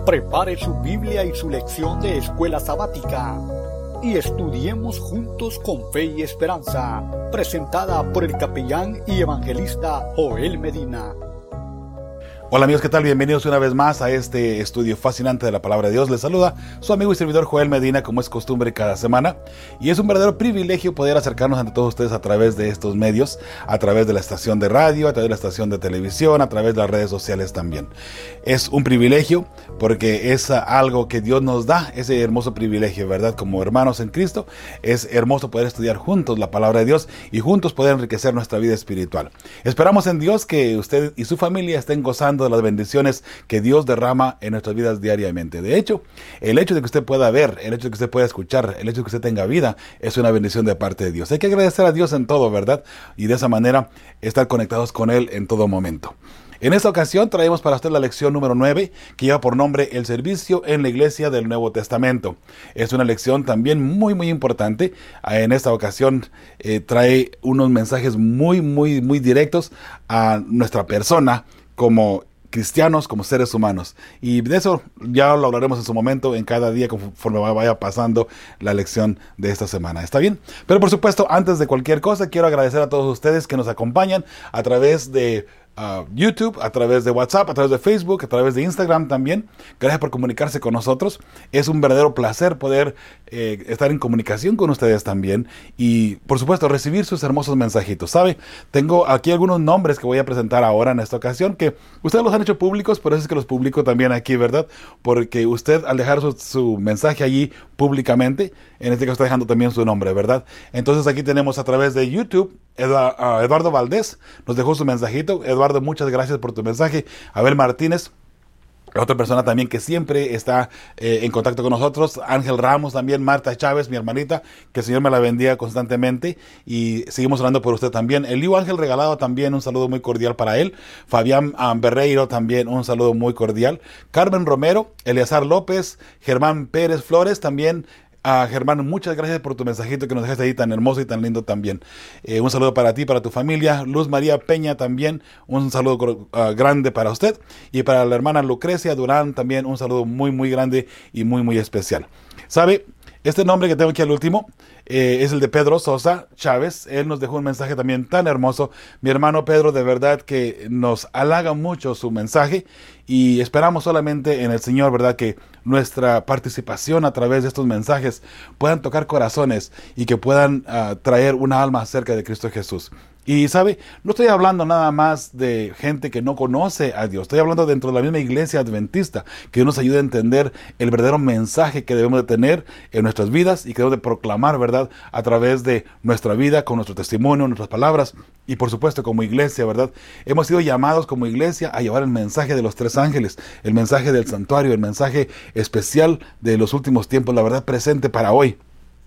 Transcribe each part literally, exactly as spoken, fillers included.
Prepare su Biblia y su lección de escuela sabática y estudiemos juntos con fe y esperanza, presentada por el capellán y evangelista Joel Medina. Hola amigos, ¿qué tal? Bienvenidos una vez más a este estudio fascinante de la Palabra de Dios. Les saluda su amigo y servidor Joel Medina, como es costumbre cada semana. Y es un verdadero privilegio poder acercarnos ante todos ustedes a través de estos medios, a través de la estación de radio, a través de la estación de televisión, a través de las redes sociales también. Es un privilegio porque es algo que Dios nos da, ese hermoso privilegio, ¿verdad? Como hermanos en Cristo, es hermoso poder estudiar juntos la Palabra de Dios y juntos poder enriquecer nuestra vida espiritual. Esperamos en Dios que usted y su familia estén gozando de las bendiciones que Dios derrama en nuestras vidas diariamente. De hecho, el hecho de que usted pueda ver, el hecho de que usted pueda escuchar, el hecho de que usted tenga vida, es una bendición de parte de Dios. Hay que agradecer a Dios en todo, ¿verdad? Y de esa manera estar conectados con Él en todo momento. En esta ocasión traemos para usted la lección número nueve, que lleva por nombre El servicio en la iglesia del Nuevo Testamento. Es una lección también muy muy importante. En esta ocasión eh, trae unos mensajes muy muy muy directos a nuestra persona como cristianos, como seres humanos. Y de eso ya lo hablaremos en su momento, en cada día, conforme vaya pasando la lección de esta semana. ¿Está bien? Pero por supuesto, antes de cualquier cosa, quiero agradecer a todos ustedes que nos acompañan a través de Uh, YouTube, a través de WhatsApp, a través de Facebook, a través de Instagram también. Gracias por comunicarse con nosotros. Es un verdadero placer poder eh, estar en comunicación con ustedes también y, por supuesto, recibir sus hermosos mensajitos. ¿Sabe? Tengo aquí algunos nombres que voy a presentar ahora en esta ocasión que ustedes los han hecho públicos, por eso es que los publico también aquí, ¿verdad? Porque usted, al dejar su, su mensaje allí públicamente, en este caso está dejando también su nombre, ¿verdad? Entonces aquí tenemos a través de YouTube Eduardo Valdés, nos dejó su mensajito. Eduardo, muchas gracias por tu mensaje. Abel Martínez, otra persona también que siempre está eh, en contacto con nosotros. Ángel Ramos también, Marta Chávez, mi hermanita, que el Señor me la bendiga constantemente y seguimos orando por usted también. Elío Ángel Regalado también, un saludo muy cordial para él. Fabián um, Berreiro también, un saludo muy cordial. Carmen Romero, Eleazar López, Germán Pérez Flores también. Ah, Germán, muchas gracias por tu mensajito que nos dejaste ahí tan hermoso y tan lindo también. Eh, un saludo para ti, para tu familia. Luz María Peña también, un saludo uh, grande para usted. Y para la hermana Lucrecia Durán también, un saludo muy, muy grande y muy, muy especial. ¿Sabe? Este nombre que tengo aquí al último eh, es el de Pedro Sosa Chávez. Él nos dejó un mensaje también tan hermoso. Mi hermano Pedro, de verdad que nos halaga mucho su mensaje y esperamos solamente en el Señor, ¿verdad? Que nuestra participación a través de estos mensajes puedan tocar corazones y que puedan uh, traer una alma acerca de Cristo Jesús. Y sabe, no estoy hablando nada más de gente que no conoce a Dios, estoy hablando dentro de la misma iglesia adventista, que nos ayude a entender el verdadero mensaje que debemos de tener en nuestras vidas y que debemos de proclamar, ¿verdad? A través de nuestra vida, con nuestro testimonio, nuestras palabras y por supuesto como iglesia, ¿verdad? Hemos sido llamados como iglesia a llevar el mensaje de los tres ángeles, el mensaje del santuario, el mensaje especial de los últimos tiempos, la verdad presente para hoy.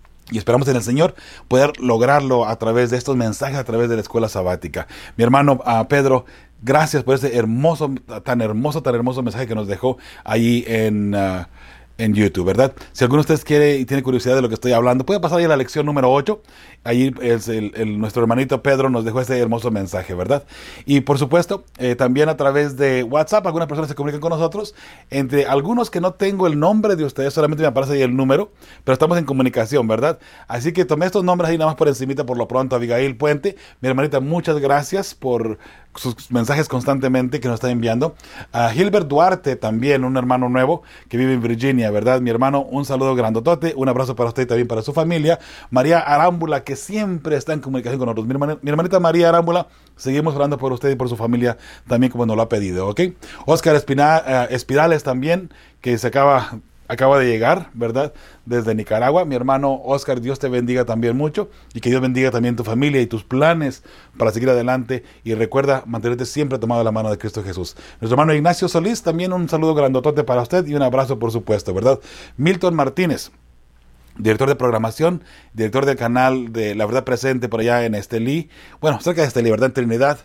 Y esperamos en el Señor poder lograrlo a través de estos mensajes, a través de la escuela sabática. Mi hermano uh, Pedro, gracias por ese hermoso, tan hermoso, tan hermoso mensaje que nos dejó ahí en... Uh, en YouTube, ¿verdad? Si alguno de ustedes quiere y tiene curiosidad de lo que estoy hablando, puede pasar ahí a la lección número ocho. Ahí es el, el, nuestro hermanito Pedro nos dejó este hermoso mensaje, ¿verdad? Y por supuesto, eh, también a través de WhatsApp, algunas personas se comunican con nosotros. Entre algunos que no tengo el nombre de ustedes, solamente me aparece ahí el número, pero estamos en comunicación, ¿verdad? Así que tomé estos nombres ahí nada más por encimita por lo pronto. Abigail Puente, mi hermanita, muchas gracias por sus mensajes constantemente que nos está enviando. A Gilbert Duarte también, un hermano nuevo que vive en Virginia, ¿verdad? Mi hermano, un saludo grandotote, un abrazo para usted y también para su familia. María Arámbula, que siempre está en comunicación con nosotros. Mi, herman, mi hermanita María Arámbula, seguimos orando por usted y por su familia también como nos lo ha pedido, ¿ok? Oscar Espina, uh, Espirales también, que se acaba... Acaba de llegar, ¿verdad? Desde Nicaragua. Mi hermano Oscar, Dios te bendiga también mucho y que Dios bendiga también tu familia y tus planes para seguir adelante. Y recuerda mantenerte siempre tomado de la mano de Cristo Jesús. Nuestro hermano Ignacio Solís, también un saludo grandotote para usted y un abrazo por supuesto, ¿verdad? Milton Martínez, director de programación, director del canal de La Verdad Presente por allá en Estelí. Bueno, cerca de Estelí, ¿verdad? En Trinidad.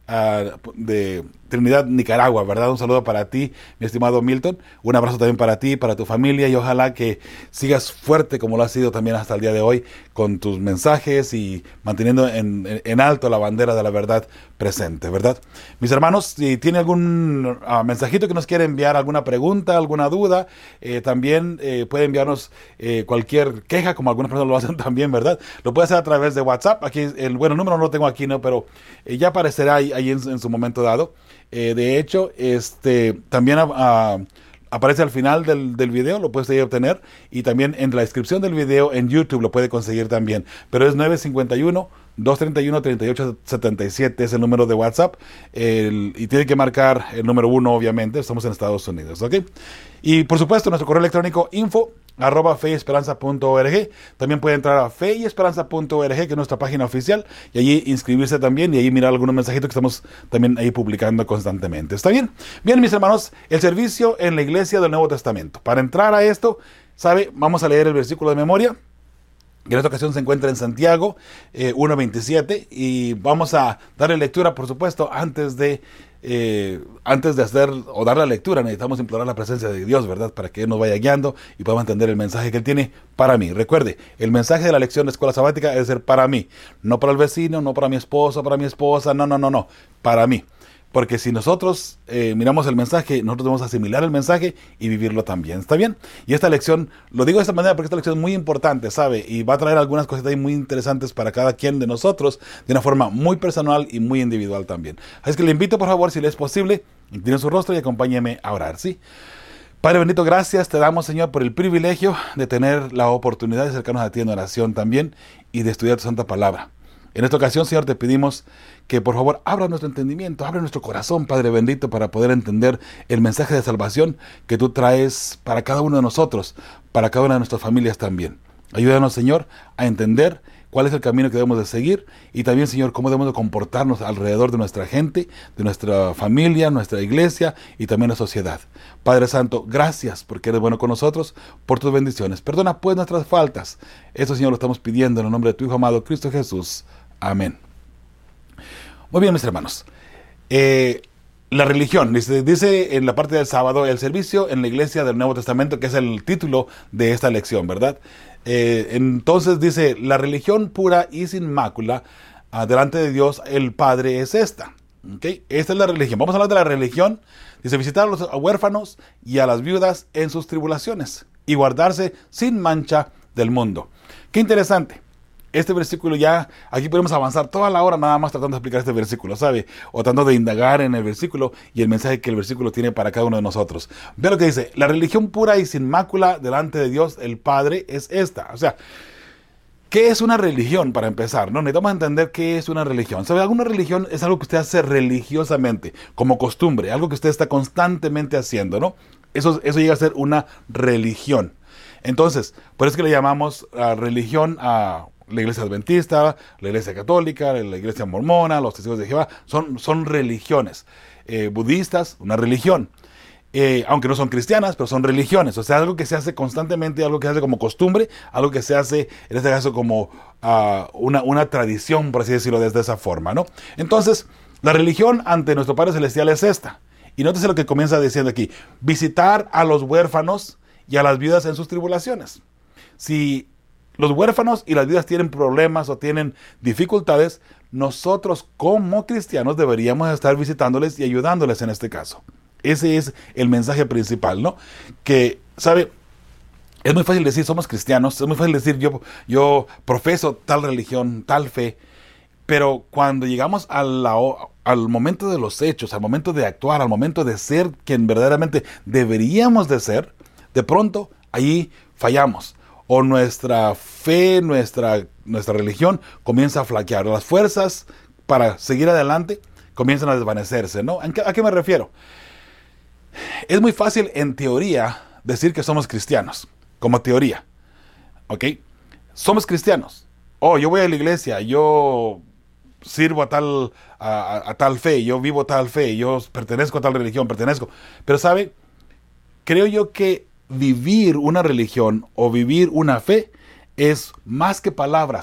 uh, de Trinidad, Nicaragua, ¿verdad? Un saludo para ti, mi estimado Milton. Un abrazo también para ti, para tu familia, y ojalá que sigas fuerte como lo has sido también hasta el día de hoy con tus mensajes y manteniendo en, en, en alto la bandera de la verdad presente, ¿verdad? Mis hermanos, si tiene algún uh, mensajito que nos quiere enviar, alguna pregunta, alguna duda, eh, también eh, puede enviarnos eh, cualquier queja, como algunas personas lo hacen también, ¿verdad? Lo puede hacer a través de WhatsApp. Aquí, el bueno, número no lo tengo aquí, ¿no? Pero eh, ya aparecerá ahí, ahí en, en su momento dado. Eh, de hecho, este también a, a, aparece al final del, del video, lo puedes ahí obtener, y también en la descripción del video en YouTube lo puede conseguir también. Pero es nueve cinco uno, dos tres uno, tres ocho siete siete, es el número de WhatsApp, el, y tiene que marcar el número uno, obviamente, estamos en Estados Unidos, ¿ok? Y por supuesto, nuestro correo electrónico info arroba fe y esperanza punto org. También puede entrar a fe y esperanza punto org, que es nuestra página oficial, y allí inscribirse también y ahí mirar algunos mensajitos que estamos también ahí publicando constantemente. ¿Está bien? Bien, mis hermanos, el servicio en la iglesia del Nuevo Testamento. Para entrar a esto, ¿sabe? Vamos a leer el versículo de memoria. En esta ocasión se encuentra en Santiago eh, uno veintisiete, y vamos a darle lectura, por supuesto, antes de eh, antes de hacer o dar la lectura. Necesitamos implorar la presencia de Dios, ¿verdad? Para que Él nos vaya guiando y podamos entender el mensaje que Él tiene para mí. Recuerde, el mensaje de la lección de Escuela Sabática es ser para mí, no para el vecino, no para mi esposo, para mi esposa, no, no, no, no, para mí. Porque si nosotros eh, miramos el mensaje, nosotros debemos asimilar el mensaje y vivirlo también. ¿Está bien? Y esta lección, lo digo de esta manera porque esta lección es muy importante, ¿sabe? Y va a traer algunas cositas ahí muy interesantes para cada quien de nosotros, de una forma muy personal y muy individual también. Así que le invito, por favor, si le es posible, incline su rostro y acompáñeme a orar, ¿sí? Padre bendito, gracias te damos, Señor, por el privilegio de tener la oportunidad de acercarnos a ti en oración también y de estudiar tu santa palabra. En esta ocasión, Señor, te pedimos que por favor abra nuestro entendimiento, abra nuestro corazón, Padre bendito, para poder entender el mensaje de salvación que tú traes para cada uno de nosotros, para cada una de nuestras familias también. Ayúdanos, Señor, a entender cuál es el camino que debemos de seguir, y también, Señor, cómo debemos de comportarnos alrededor de nuestra gente, de nuestra familia, nuestra iglesia y también la sociedad. Padre Santo, gracias porque eres bueno con nosotros, por tus bendiciones. Perdona pues nuestras faltas. Eso, Señor, lo estamos pidiendo en el nombre de tu Hijo amado, Cristo Jesús. Amén. Muy bien, mis hermanos. Eh, la religión, dice, dice en la parte del sábado, el servicio en la iglesia del Nuevo Testamento, que es el título de esta lección, ¿verdad? Eh, entonces dice, la religión pura y sin mácula uh, delante de Dios el Padre es esta. ¿Okay? Esta es la religión. Vamos a hablar de la religión. Dice, visitar a los huérfanos y a las viudas en sus tribulaciones y guardarse sin mancha del mundo. Qué interesante. Este versículo ya, aquí podemos avanzar toda la hora nada más tratando de explicar este versículo, ¿sabe? O tratando de indagar en el versículo y el mensaje que el versículo tiene para cada uno de nosotros. Ve lo que dice, la religión pura y sin mácula delante de Dios el Padre es esta. O sea, ¿qué es una religión para empezar? ¿No? Necesitamos entender qué es una religión. ¿Sabe? Alguna religión es algo que usted hace religiosamente, como costumbre, algo que usted está constantemente haciendo, ¿no? Eso, eso llega a ser una religión. Entonces, por eso es que le llamamos uh, religión a... la iglesia adventista, la iglesia católica, la iglesia mormona, los testigos de Jehová, son, son religiones. Eh, budistas, una religión. Eh, aunque no son cristianas, pero son religiones. O sea, algo que se hace constantemente, algo que se hace como costumbre, algo que se hace, en este caso, como uh, una, una tradición, por así decirlo, desde esa forma, ¿no? Entonces, la religión ante nuestro Padre Celestial es esta. Y nótese lo que comienza diciendo aquí. Visitar a los huérfanos y a las viudas en sus tribulaciones. Si los huérfanos y las viudas tienen problemas o tienen dificultades, nosotros como cristianos deberíamos estar visitándoles y ayudándoles en este caso. Ese es el mensaje principal, ¿no? Que, ¿sabe? Es muy fácil decir somos cristianos, es muy fácil decir yo, yo profeso tal religión, tal fe, pero cuando llegamos a la, al momento de los hechos, al momento de actuar, al momento de ser quien verdaderamente deberíamos de ser, de pronto allí fallamos. O nuestra fe, nuestra, nuestra religión comienza a flaquear. Las fuerzas para seguir adelante comienzan a desvanecerse, ¿no? ¿A qué, a qué me refiero? Es muy fácil en teoría decir que somos cristianos, como teoría, ¿ok? Somos cristianos. Oh, yo voy a la iglesia, yo sirvo a tal, a, a tal fe, yo vivo tal fe, yo pertenezco a tal religión, pertenezco. Pero, ¿sabe? Creo yo que vivir una religión o vivir una fe es más que palabras,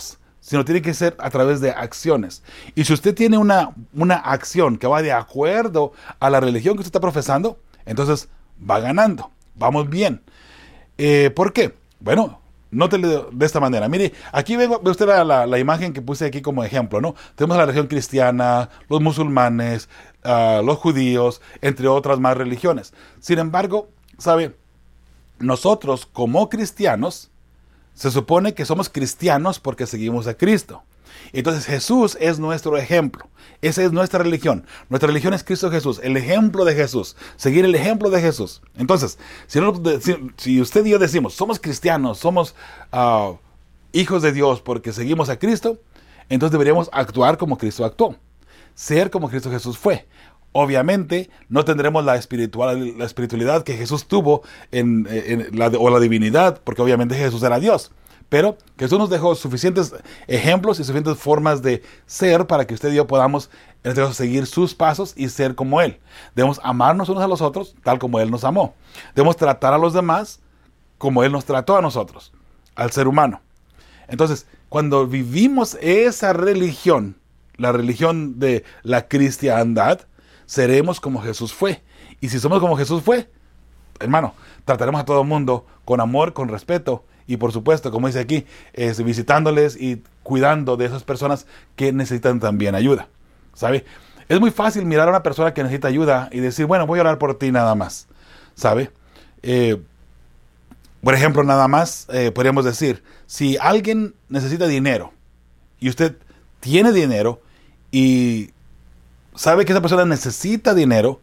sino tiene que ser a través de acciones. Y si usted tiene una, una acción que va de acuerdo a la religión que usted está profesando, entonces va ganando, vamos bien. Eh, ¿Por qué? Bueno, nótele de esta manera. Mire, aquí ve, ve usted la, la, la imagen que puse aquí como ejemplo, ¿no? Tenemos la religión cristiana, los musulmanes, uh, los judíos, entre otras más religiones. Sin embargo, ¿sabe? Nosotros como cristianos, se supone que somos cristianos porque seguimos a Cristo. Entonces Jesús es nuestro ejemplo. Esa es nuestra religión. Nuestra religión es Cristo Jesús, el ejemplo de Jesús. Seguir el ejemplo de Jesús. Entonces, si, no, si, si usted y yo decimos, somos cristianos, somos uh, hijos de Dios porque seguimos a Cristo, entonces deberíamos actuar como Cristo actuó. Ser como Cristo Jesús fue. Obviamente no tendremos la, espiritual, la espiritualidad que Jesús tuvo en, en la, o la divinidad, porque obviamente Jesús era Dios. Pero Jesús nos dejó suficientes ejemplos y suficientes formas de ser para que usted y yo podamos, en este caso, seguir sus pasos y ser como Él. Debemos amarnos unos a los otros tal como Él nos amó. Debemos tratar a los demás como Él nos trató a nosotros, al ser humano. Entonces, cuando vivimos esa religión, la religión de la cristiandad, seremos como Jesús fue. Y si somos como Jesús fue, hermano, trataremos a todo el mundo con amor, con respeto y por supuesto, como dice aquí, es visitándoles y cuidando de esas personas que necesitan también ayuda. ¿Sabe? Es muy fácil mirar a una persona que necesita ayuda y decir, bueno, voy a orar por ti nada más. ¿Sabe? Eh, por ejemplo, nada más eh, podríamos decir, si alguien necesita dinero y usted tiene dinero y sabe que esa persona necesita dinero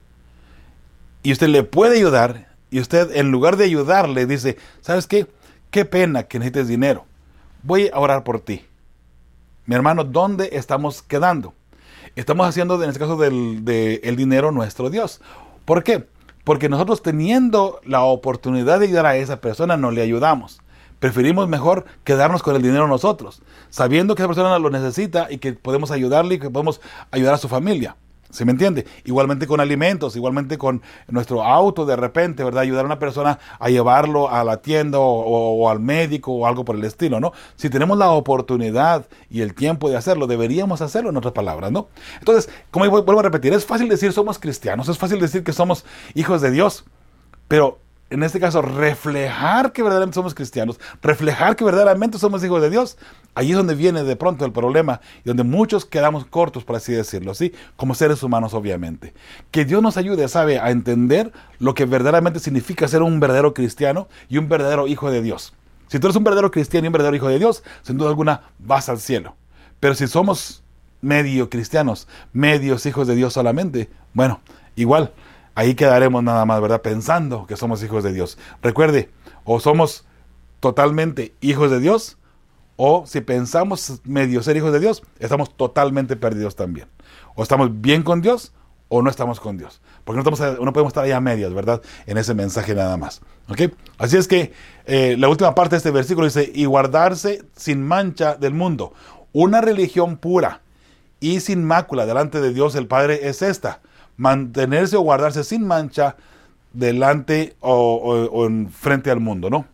y usted le puede ayudar y usted en lugar de ayudarle dice, ¿sabes qué? Qué pena que necesites dinero. Voy a orar por ti. Mi hermano, ¿dónde estamos quedando? Estamos haciendo, en este caso, del de el dinero nuestro Dios. ¿Por qué? Porque nosotros teniendo la oportunidad de ayudar a esa persona, no le ayudamos. Preferimos mejor quedarnos con el dinero nosotros, sabiendo que esa persona lo necesita y que podemos ayudarle y que podemos ayudar a su familia. ¿Se me entiende? Igualmente con alimentos, igualmente con nuestro auto de repente, ¿verdad? Ayudar a una persona a llevarlo a la tienda o, o, o al médico o algo por el estilo, ¿no? Si tenemos la oportunidad y el tiempo de hacerlo, deberíamos hacerlo, en otras palabras, ¿no? Entonces, como vuelvo a repetir, es fácil decir somos cristianos, es fácil decir que somos hijos de Dios, pero en este caso, reflejar que verdaderamente somos cristianos, reflejar que verdaderamente somos hijos de Dios, ahí es donde viene de pronto el problema y donde muchos quedamos cortos, por así decirlo, ¿sí? Como seres humanos, obviamente. Que Dios nos ayude, ¿sabe?, a entender lo que verdaderamente significa ser un verdadero cristiano y un verdadero hijo de Dios. Si tú eres un verdadero cristiano y un verdadero hijo de Dios, sin duda alguna vas al cielo. Pero si somos medio cristianos, medios hijos de Dios solamente, bueno, igual, ahí quedaremos nada más, ¿verdad? Pensando que somos hijos de Dios. Recuerde, o somos totalmente hijos de Dios, o si pensamos medio ser hijos de Dios, estamos totalmente perdidos también. O estamos bien con Dios, o no estamos con Dios. Porque no, estamos, no podemos estar ahí a medias, ¿verdad? En ese mensaje nada más. ¿Ok? Así es que eh, la última parte de este versículo dice, y guardarse sin mancha del mundo. Una religión pura y sin mácula delante de Dios el Padre es esta: mantenerse o guardarse sin mancha delante o, o, o en frente al mundo, ¿no?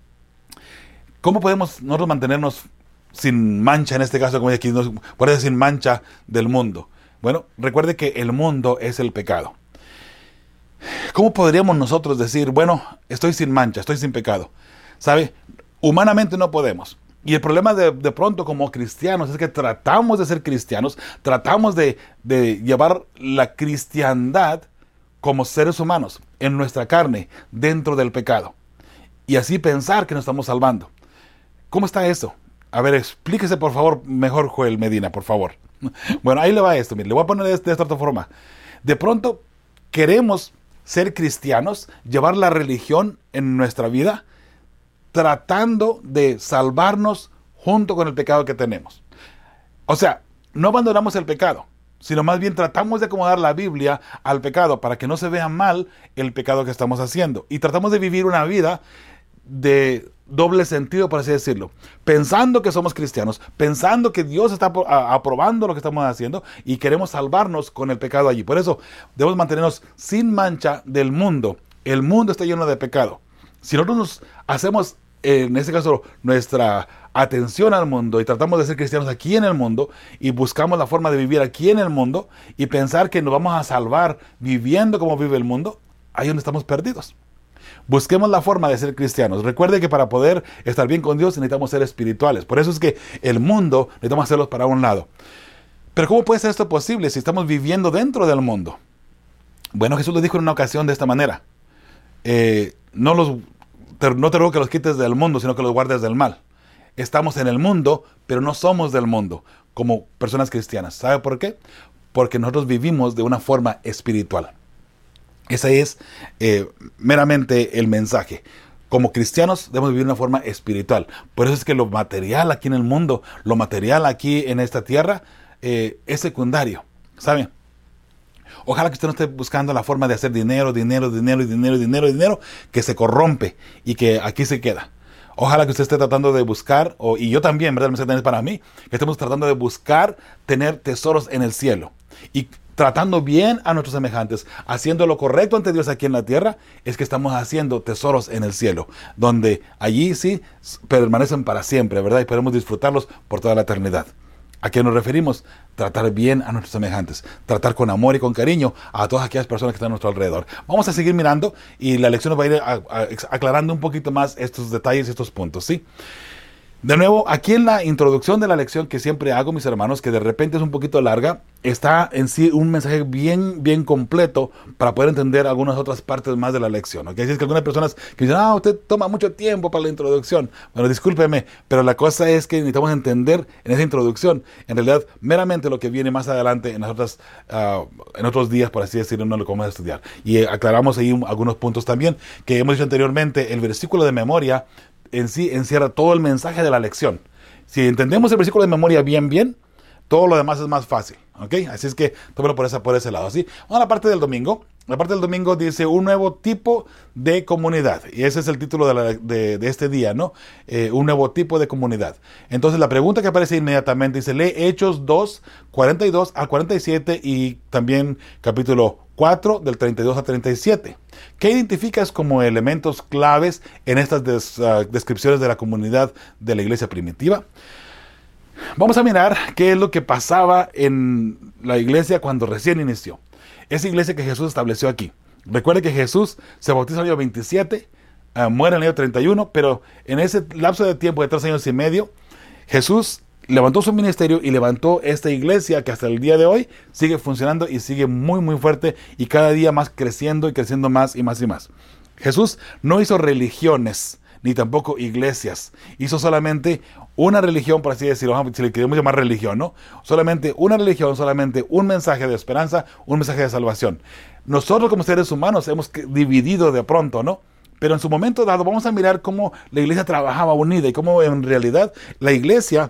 ¿Cómo podemos nosotros mantenernos sin mancha, en este caso, como dice aquí, guardarse sin mancha del mundo? Bueno, recuerde que el mundo es el pecado. ¿Cómo podríamos nosotros decir, bueno, estoy sin mancha, estoy sin pecado? ¿Sabe? Humanamente no podemos. Y el problema de, de pronto como cristianos es que tratamos de ser cristianos, tratamos de, de llevar la cristiandad como seres humanos, en nuestra carne, dentro del pecado. Y así pensar que nos estamos salvando. ¿Cómo está eso? A ver, explíquese por favor mejor, Joel Medina, por favor. Bueno, ahí le va esto, mire, le voy a poner de esta otra forma. De pronto queremos ser cristianos, llevar la religión en nuestra vida, tratando de salvarnos junto con el pecado que tenemos. O sea, no abandonamos el pecado, sino más bien tratamos de acomodar la Biblia al pecado para que no se vea mal el pecado que estamos haciendo. Y tratamos de vivir una vida de doble sentido, por así decirlo, pensando que somos cristianos, pensando que Dios está aprobando lo que estamos haciendo y queremos salvarnos con el pecado allí. Por eso debemos mantenernos sin mancha del mundo. El mundo está lleno de pecado. Si nosotros nos hacemos, en este caso, nuestra atención al mundo y tratamos de ser cristianos aquí en el mundo y buscamos la forma de vivir aquí en el mundo y pensar que nos vamos a salvar viviendo como vive el mundo, ahí es donde estamos perdidos. Busquemos la forma de ser cristianos. Recuerde que para poder estar bien con Dios necesitamos ser espirituales. Por eso es que el mundo necesitamos hacerlos para un lado. Pero ¿cómo puede ser esto posible si estamos viviendo dentro del mundo? Bueno, Jesús lo dijo en una ocasión de esta manera. Eh, no, los, te, no te ruego que los quites del mundo, sino que los guardes del mal. Estamos en el mundo, pero no somos del mundo, como personas cristianas. ¿Sabe por qué? Porque nosotros vivimos de una forma espiritual. Ese es eh, meramente el mensaje. Como cristianos debemos vivir de una forma espiritual. Por eso es que lo material aquí en el mundo, lo material aquí en esta tierra, eh, es secundario. ¿Saben? Ojalá que usted no esté buscando la forma de hacer dinero, dinero, dinero, dinero, dinero, dinero, que se corrompe y que aquí se queda. Ojalá que usted esté tratando de buscar, o, y yo también, ¿verdad? El mensaje también es para mí, que estemos tratando de buscar tener tesoros en el cielo. Y tratando bien a nuestros semejantes, haciendo lo correcto ante Dios aquí en la tierra, es que estamos haciendo tesoros en el cielo, donde allí sí permanecen para siempre, ¿verdad? Y podemos disfrutarlos por toda la eternidad. ¿A qué nos referimos? Tratar bien a nuestros semejantes, tratar con amor y con cariño a todas aquellas personas que están a nuestro alrededor. Vamos a seguir mirando y la lección nos va a ir a, a, aclarando un poquito más estos detalles y estos puntos, ¿sí? De nuevo, aquí en la introducción de la lección que siempre hago, mis hermanos, que de repente es un poquito larga, está en sí un mensaje bien, bien completo para poder entender algunas otras partes más de la lección. ¿Okay? Así es que algunas personas que dicen, ah, usted toma mucho tiempo para la introducción. Bueno, discúlpeme, pero la cosa es que necesitamos entender en esa introducción, en realidad, meramente lo que viene más adelante en, las otras, uh, en otros días, por así decirlo, no lo vamos a estudiar. Y eh, aclaramos ahí un, algunos puntos también, que hemos dicho anteriormente, el versículo de memoria en sí encierra todo el mensaje de la lección. Si entendemos el versículo de memoria bien, bien, todo lo demás es más fácil, ¿ok? Así es que tómalo por, esa, por ese lado, ¿sí? Vamos a la parte del domingo. La parte del domingo dice un nuevo tipo de comunidad. Y ese es el título de, la, de, de este día, ¿no? Eh, un nuevo tipo de comunidad. Entonces la pregunta que aparece inmediatamente dice, lee Hechos dos, cuarenta y dos al cuarenta y siete y también capítulo cuatro del treinta y dos a treinta y siete. ¿Qué identificas como elementos claves en estas des, uh, descripciones de la comunidad de la iglesia primitiva? Vamos a mirar qué es lo que pasaba en la iglesia cuando recién inició. Esa iglesia que Jesús estableció aquí. Recuerde que Jesús se bautizó en el año veintisiete, uh, muere en el año treinta y uno, pero en ese lapso de tiempo de tres años y medio, Jesús levantó su ministerio y levantó esta iglesia que hasta el día de hoy sigue funcionando y sigue muy muy fuerte y cada día más creciendo y creciendo más y más y más. Jesús no hizo religiones ni tampoco iglesias, hizo solamente una religión, por así decirlo, si le queremos llamar religión, ¿no? Solamente una religión, solamente un mensaje de esperanza, un mensaje de salvación. Nosotros como seres humanos hemos dividido de pronto, ¿no? Pero en su momento dado vamos a mirar cómo la iglesia trabajaba unida y cómo en realidad la iglesia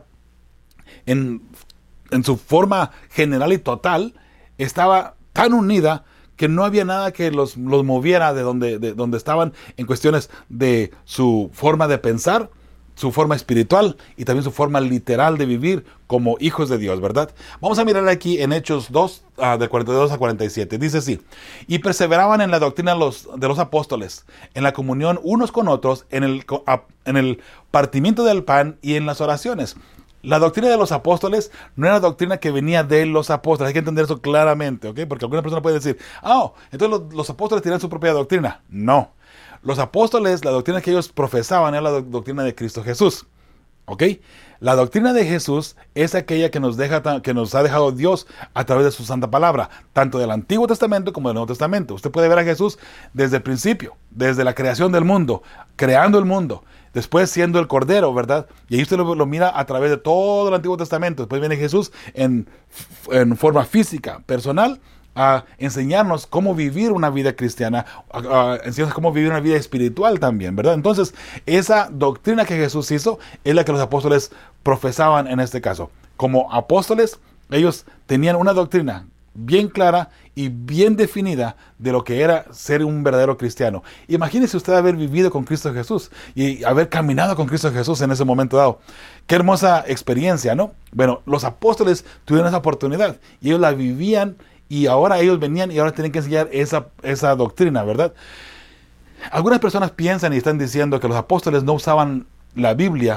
En, en su forma general y total, estaba tan unida que no había nada que los, los moviera de donde, de donde estaban en cuestiones de su forma de pensar, su forma espiritual y también su forma literal de vivir como hijos de Dios, ¿verdad? Vamos a mirar aquí en Hechos dos, uh, de cuarenta y dos a cuarenta y siete. Dice así, y perseveraban en la doctrina de los, de los apóstoles, en la comunión unos con otros, en el, en el partimiento del pan y en las oraciones. La doctrina de los apóstoles no era doctrina que venía de los apóstoles. Hay que entender eso claramente, ¿ok? Porque alguna persona puede decir, ah, oh, entonces los, los apóstoles tenían su propia doctrina. No. Los apóstoles, la doctrina que ellos profesaban era la do- doctrina de Cristo Jesús, ¿ok? La doctrina de Jesús es aquella que nos, deja, que nos ha dejado Dios a través de su santa palabra, tanto del Antiguo Testamento como del Nuevo Testamento. Usted puede ver a Jesús desde el principio, desde la creación del mundo, creando el mundo, después siendo el Cordero, ¿verdad? Y ahí usted lo, lo mira a través de todo el Antiguo Testamento. Después viene Jesús en, en forma física, personal, a enseñarnos cómo vivir una vida cristiana, a, a enseñarnos cómo vivir una vida espiritual también, ¿verdad? Entonces, esa doctrina que Jesús hizo es la que los apóstoles profesaban en este caso. Como apóstoles, ellos tenían una doctrina bien clara y bien definida de lo que era ser un verdadero cristiano. Imagínese usted haber vivido con Cristo Jesús y haber caminado con Cristo Jesús en ese momento dado. Qué hermosa experiencia, ¿no? Bueno, los apóstoles tuvieron esa oportunidad y ellos la vivían y ahora ellos venían y ahora tienen que enseñar esa, esa doctrina, ¿verdad? Algunas personas piensan y están diciendo que los apóstoles no usaban la Biblia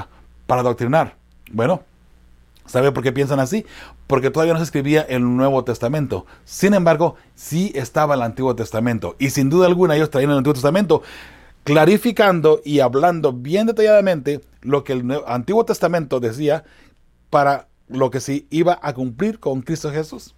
para doctrinar. Bueno, ¿sabe por qué piensan así? Porque todavía no se escribía el Nuevo Testamento. Sin embargo, sí estaba el Antiguo Testamento. Y sin duda alguna ellos traían el Antiguo Testamento clarificando y hablando bien detalladamente lo que el Antiguo Testamento decía para lo que se iba a cumplir con Cristo Jesús.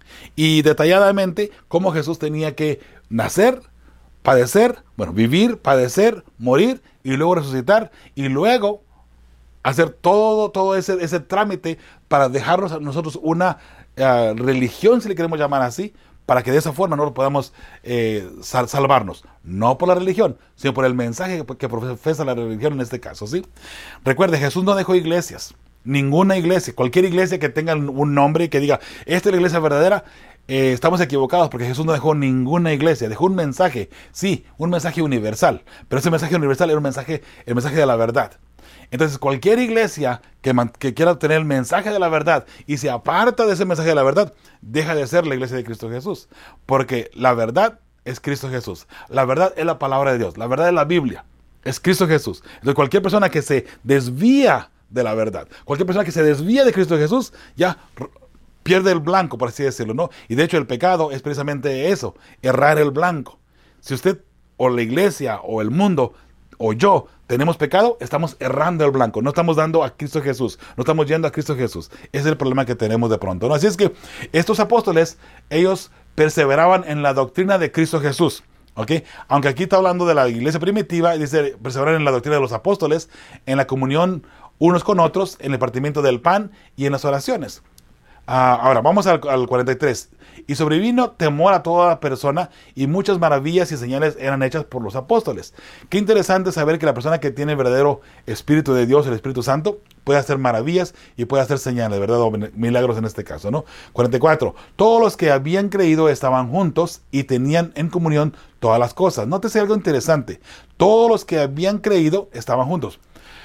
Y detalladamente cómo Jesús tenía que nacer, padecer, bueno, vivir, padecer, morir y luego resucitar y luego hacer todo, todo ese, ese trámite para dejarnos a nosotros una uh, religión, si le queremos llamar así, para que de esa forma nosotros podamos eh, sal, salvarnos. No por la religión, sino por el mensaje que, que profesa la religión en este caso, ¿sí? Recuerde, Jesús no dejó iglesias. Ninguna iglesia, cualquier iglesia que tenga un nombre y que diga, esta es la iglesia verdadera, eh, estamos equivocados porque Jesús no dejó ninguna iglesia, dejó un mensaje, sí, un mensaje universal, pero ese mensaje universal era un mensaje, el mensaje de la verdad. Entonces cualquier iglesia que, man, que quiera tener el mensaje de la verdad y se aparta de ese mensaje de la verdad, deja de ser la iglesia de Cristo Jesús, porque la verdad es Cristo Jesús, la verdad es la palabra de Dios, la verdad es la Biblia, es Cristo Jesús. Entonces cualquier persona que se desvía de la verdad, cualquier persona que se desvía de Cristo Jesús, ya pierde el blanco, por así decirlo, ¿no? Y de hecho el pecado es precisamente eso, errar el blanco. Si usted o la iglesia o el mundo o yo tenemos pecado, estamos errando el blanco, no estamos dando a Cristo Jesús, no estamos yendo a Cristo Jesús. Ese es el problema que tenemos de pronto, ¿no? Así es que estos apóstoles, ellos perseveraban en la doctrina de Cristo Jesús, ¿ok? Aunque aquí está hablando de la iglesia primitiva, dice perseveraban en la doctrina de los apóstoles, en la comunión unos con otros, en el partimiento del pan y en las oraciones. Uh, ahora, vamos al, al cuarenta y tres. Y sobrevino temor a toda persona, y muchas maravillas y señales eran hechas por los apóstoles. Qué interesante saber que la persona que tiene el verdadero Espíritu de Dios, el Espíritu Santo, puede hacer maravillas y puede hacer señales, ¿verdad? O milagros en este caso, ¿no? cuarenta y cuatro. Todos los que habían creído estaban juntos y tenían en comunión todas las cosas. Nótese algo interesante. Todos los que habían creído estaban juntos.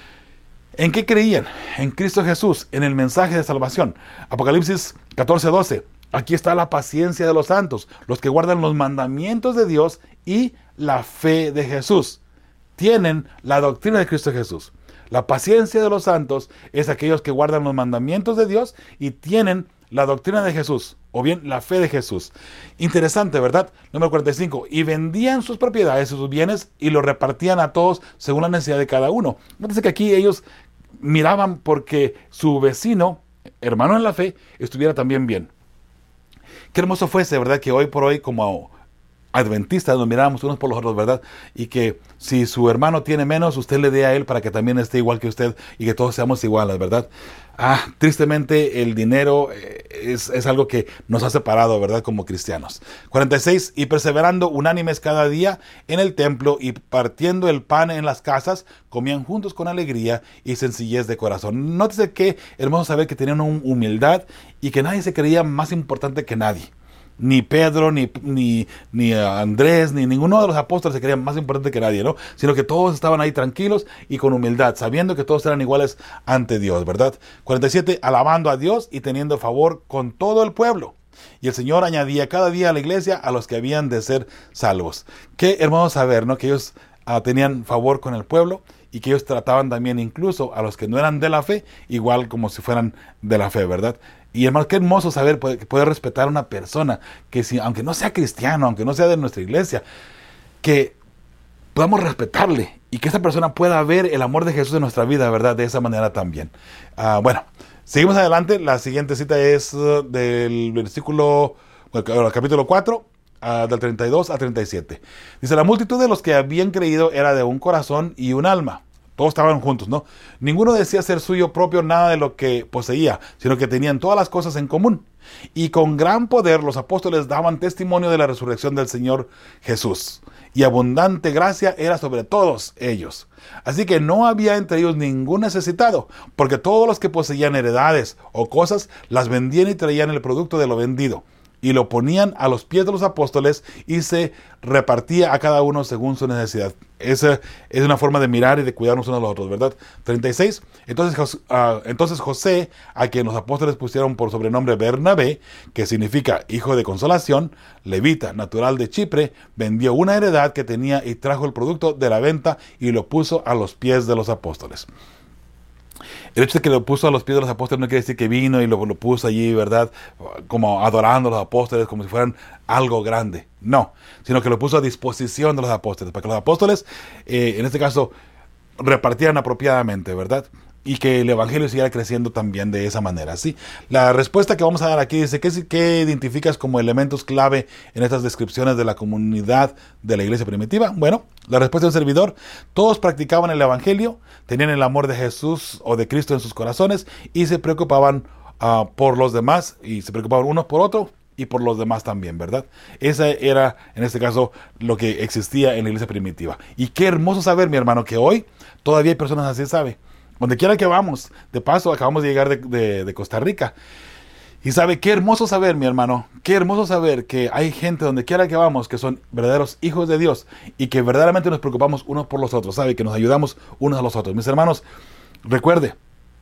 ¿En qué creían? En Cristo Jesús, en el mensaje de salvación. Apocalipsis catorce doce. Aquí está la paciencia de los santos, los que guardan los mandamientos de Dios y la fe de Jesús. Tienen la doctrina de Cristo Jesús. La paciencia de los santos es aquellos que guardan los mandamientos de Dios y tienen la doctrina de Jesús, o bien la fe de Jesús. Interesante, ¿verdad? Número cuarenta y cinco. Y vendían sus propiedades y sus bienes y los repartían a todos según la necesidad de cada uno. Fíjense que aquí ellos miraban porque su vecino, hermano en la fe, estuviera también bien. Qué hermoso fuese, ¿verdad? Que hoy por hoy, como adventistas, nos miramos unos por los otros, ¿verdad? Y que si su hermano tiene menos, usted le dé a él para que también esté igual que usted y que todos seamos iguales, ¿verdad? Ah, tristemente el dinero eh, es, es algo que nos ha separado, ¿verdad? Como cristianos. cuarenta y seis. Y perseverando unánimes cada día en el templo y partiendo el pan en las casas, comían juntos con alegría y sencillez de corazón. Nótese que hermoso saber que tenían una humildad y que nadie se creía más importante que nadie. Ni Pedro, ni, ni, ni Andrés, ni ninguno de los apóstoles se creía más importante que nadie, ¿no? Sino que todos estaban ahí tranquilos y con humildad, sabiendo que todos eran iguales ante Dios, ¿verdad? cuarenta y siete. Alabando a Dios y teniendo favor con todo el pueblo. Y el Señor añadía cada día a la iglesia a los que habían de ser salvos. Qué hermoso saber, ¿no? Que ellos uh, tenían favor con el pueblo y que ellos trataban también incluso a los que no eran de la fe, igual como si fueran de la fe, ¿verdad? Y hermano, qué hermoso saber poder, poder respetar a una persona que si, aunque no sea cristiano, aunque no sea de nuestra iglesia, que podamos respetarle y que esa persona pueda ver el amor de Jesús en nuestra vida, ¿verdad? De esa manera también. Uh, bueno, seguimos adelante. La siguiente cita es uh, del versículo, bueno, el capítulo cuatro, uh, del treinta y dos a treinta y siete. Dice, la multitud de los que habían creído era de un corazón y un alma. Todos estaban juntos, ¿no? Ninguno decía ser suyo propio nada de lo que poseía, sino que tenían todas las cosas en común. Y con gran poder los apóstoles daban testimonio de la resurrección del Señor Jesús. Y abundante gracia era sobre todos ellos. Así que no había entre ellos ningún necesitado, porque todos los que poseían heredades o cosas las vendían y traían el producto de lo vendido. Y lo ponían a los pies de los apóstoles y se repartía a cada uno según su necesidad. Esa es una forma de mirar y de cuidarnos unos a los otros, ¿verdad? treinta y seis. Entonces, uh, entonces José, a quien los apóstoles pusieron por sobrenombre Bernabé, que significa hijo de consolación, levita, natural de Chipre, vendió una heredad que tenía y trajo el producto de la venta y lo puso a los pies de los apóstoles. El hecho de que lo puso a los pies de los apóstoles no quiere decir que vino y lo, lo puso allí, ¿verdad? Como adorando a los apóstoles, como si fueran algo grande. No, sino que lo puso a disposición de los apóstoles, para que los apóstoles, eh, en este caso, repartieran apropiadamente, ¿verdad? Y que el evangelio siguiera creciendo también de esa manera, ¿sí? La respuesta que vamos a dar aquí dice, ¿qué, qué identificas como elementos clave en estas descripciones de la comunidad de la iglesia primitiva? Bueno, la respuesta del servidor: todos practicaban el evangelio, tenían el amor de Jesús o de Cristo en sus corazones y se preocupaban uh, por los demás, y se preocupaban unos por otros y por los demás también, ¿verdad? Esa era, en este caso, lo que existía en la iglesia primitiva. Y qué hermoso saber, mi hermano, que hoy todavía hay personas así, ¿sabe? Donde quiera que vamos, de paso, acabamos de llegar de, de, de Costa Rica. Y sabe, qué hermoso saber, mi hermano, qué hermoso saber que hay gente donde quiera que vamos que son verdaderos hijos de Dios y que verdaderamente nos preocupamos unos por los otros, sabe, que nos ayudamos unos a los otros. Mis hermanos, recuerde,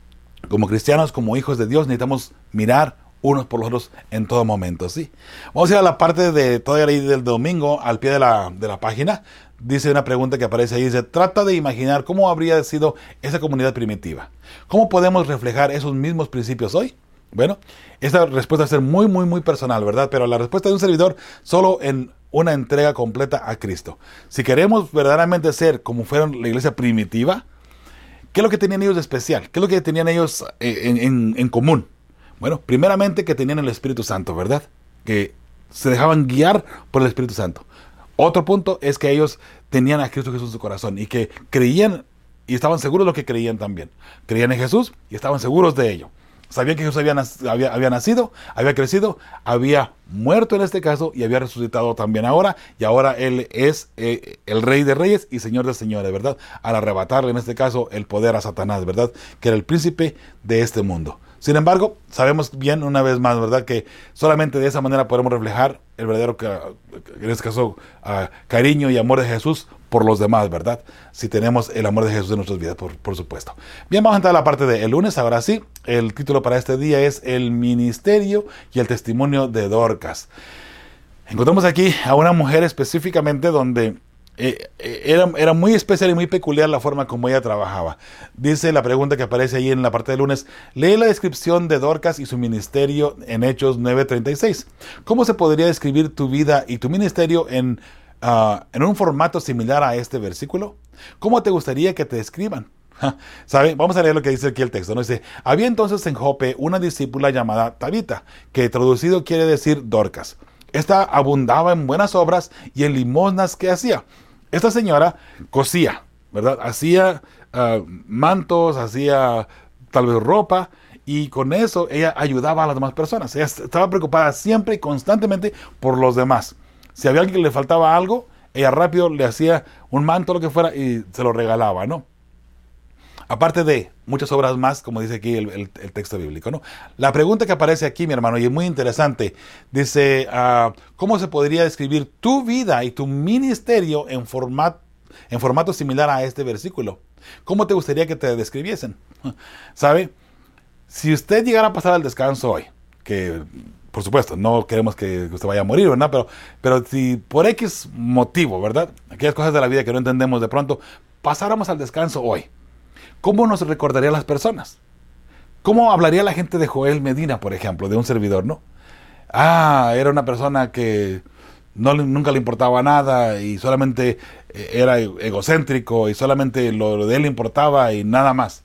como cristianos, como hijos de Dios, necesitamos mirar unos por los otros en todo momento, ¿sí? Vamos a ir a la parte de toda la ley del domingo, al pie de la, de la página. Dice una pregunta que aparece ahí, dice, trata de imaginar cómo habría sido esa comunidad primitiva. ¿Cómo podemos reflejar esos mismos principios hoy? Bueno, esta respuesta va a ser muy, muy, muy personal, ¿verdad? Pero la respuesta de un servidor solo en una entrega completa a Cristo. Si queremos verdaderamente ser como fueron la iglesia primitiva, ¿qué es lo que tenían ellos de especial? ¿Qué es lo que tenían ellos en, en, en común? Bueno, primeramente que tenían el Espíritu Santo, ¿verdad? Que se dejaban guiar por el Espíritu Santo. Otro punto es que ellos tenían a Cristo Jesús en su corazón y que creían y estaban seguros de lo que creían también. Creían en Jesús y estaban seguros de ello. Sabían que Jesús había, había, había nacido, había crecido, había muerto en este caso y había resucitado también ahora. Y ahora Él es eh, el Rey de Reyes y Señor de Señores, ¿verdad? Al arrebatarle en este caso el poder a Satanás, ¿verdad? Que era el príncipe de este mundo. Sin embargo, sabemos bien una vez más, ¿verdad? Que solamente de esa manera podemos reflejar el verdadero, en este caso, uh, cariño y amor de Jesús por los demás, ¿verdad? Si tenemos el amor de Jesús en nuestras vidas, por, por supuesto. Bien, vamos a entrar a la parte del lunes, ahora sí. El título para este día es El ministerio y el testimonio de Dorcas. Encontramos aquí a una mujer específicamente donde Eh, eh, era, era muy especial y muy peculiar la forma como ella trabajaba. Dice la pregunta que aparece ahí en la parte del lunes: lee la descripción de Dorcas y su ministerio en Hechos nueve treinta y seis. ¿Cómo se podría describir tu vida y tu ministerio en, uh, en un formato similar a este versículo? ¿Cómo te gustaría que te describan? ¿Sabe? Vamos a leer lo que dice aquí el texto, ¿no? Dice: había entonces en Jope una discípula llamada Tabita, que traducido quiere decir Dorcas. Esta abundaba en buenas obras y en limosnas que hacía. Esta señora cosía, ¿verdad? Hacía uh, mantos, hacía tal vez ropa, y con eso ella ayudaba a las demás personas. Ella estaba preocupada siempre y constantemente por los demás. Si había alguien que le faltaba algo, ella rápido le hacía un manto, lo que fuera, y se lo regalaba, ¿no? Aparte de muchas obras más, como dice aquí el, el, el texto bíblico, ¿no? La pregunta que aparece aquí, mi hermano, y es muy interesante, dice, uh, ¿cómo se podría describir tu vida y tu ministerio en, format, en formato similar a este versículo? ¿Cómo te gustaría que te describiesen? ¿Sabe? Si usted llegara a pasar al descanso hoy, que por supuesto no queremos que usted vaya a morir, ¿verdad? Pero, pero si por X motivo, ¿verdad? Aquellas cosas de la vida que no entendemos de pronto, pasáramos al descanso hoy, ¿cómo nos recordaría a las personas? ¿Cómo hablaría la gente de Joel Medina, por ejemplo, de un servidor, no? Ah, era una persona que no, nunca le importaba nada y solamente era egocéntrico y solamente lo, lo de él le importaba y nada más.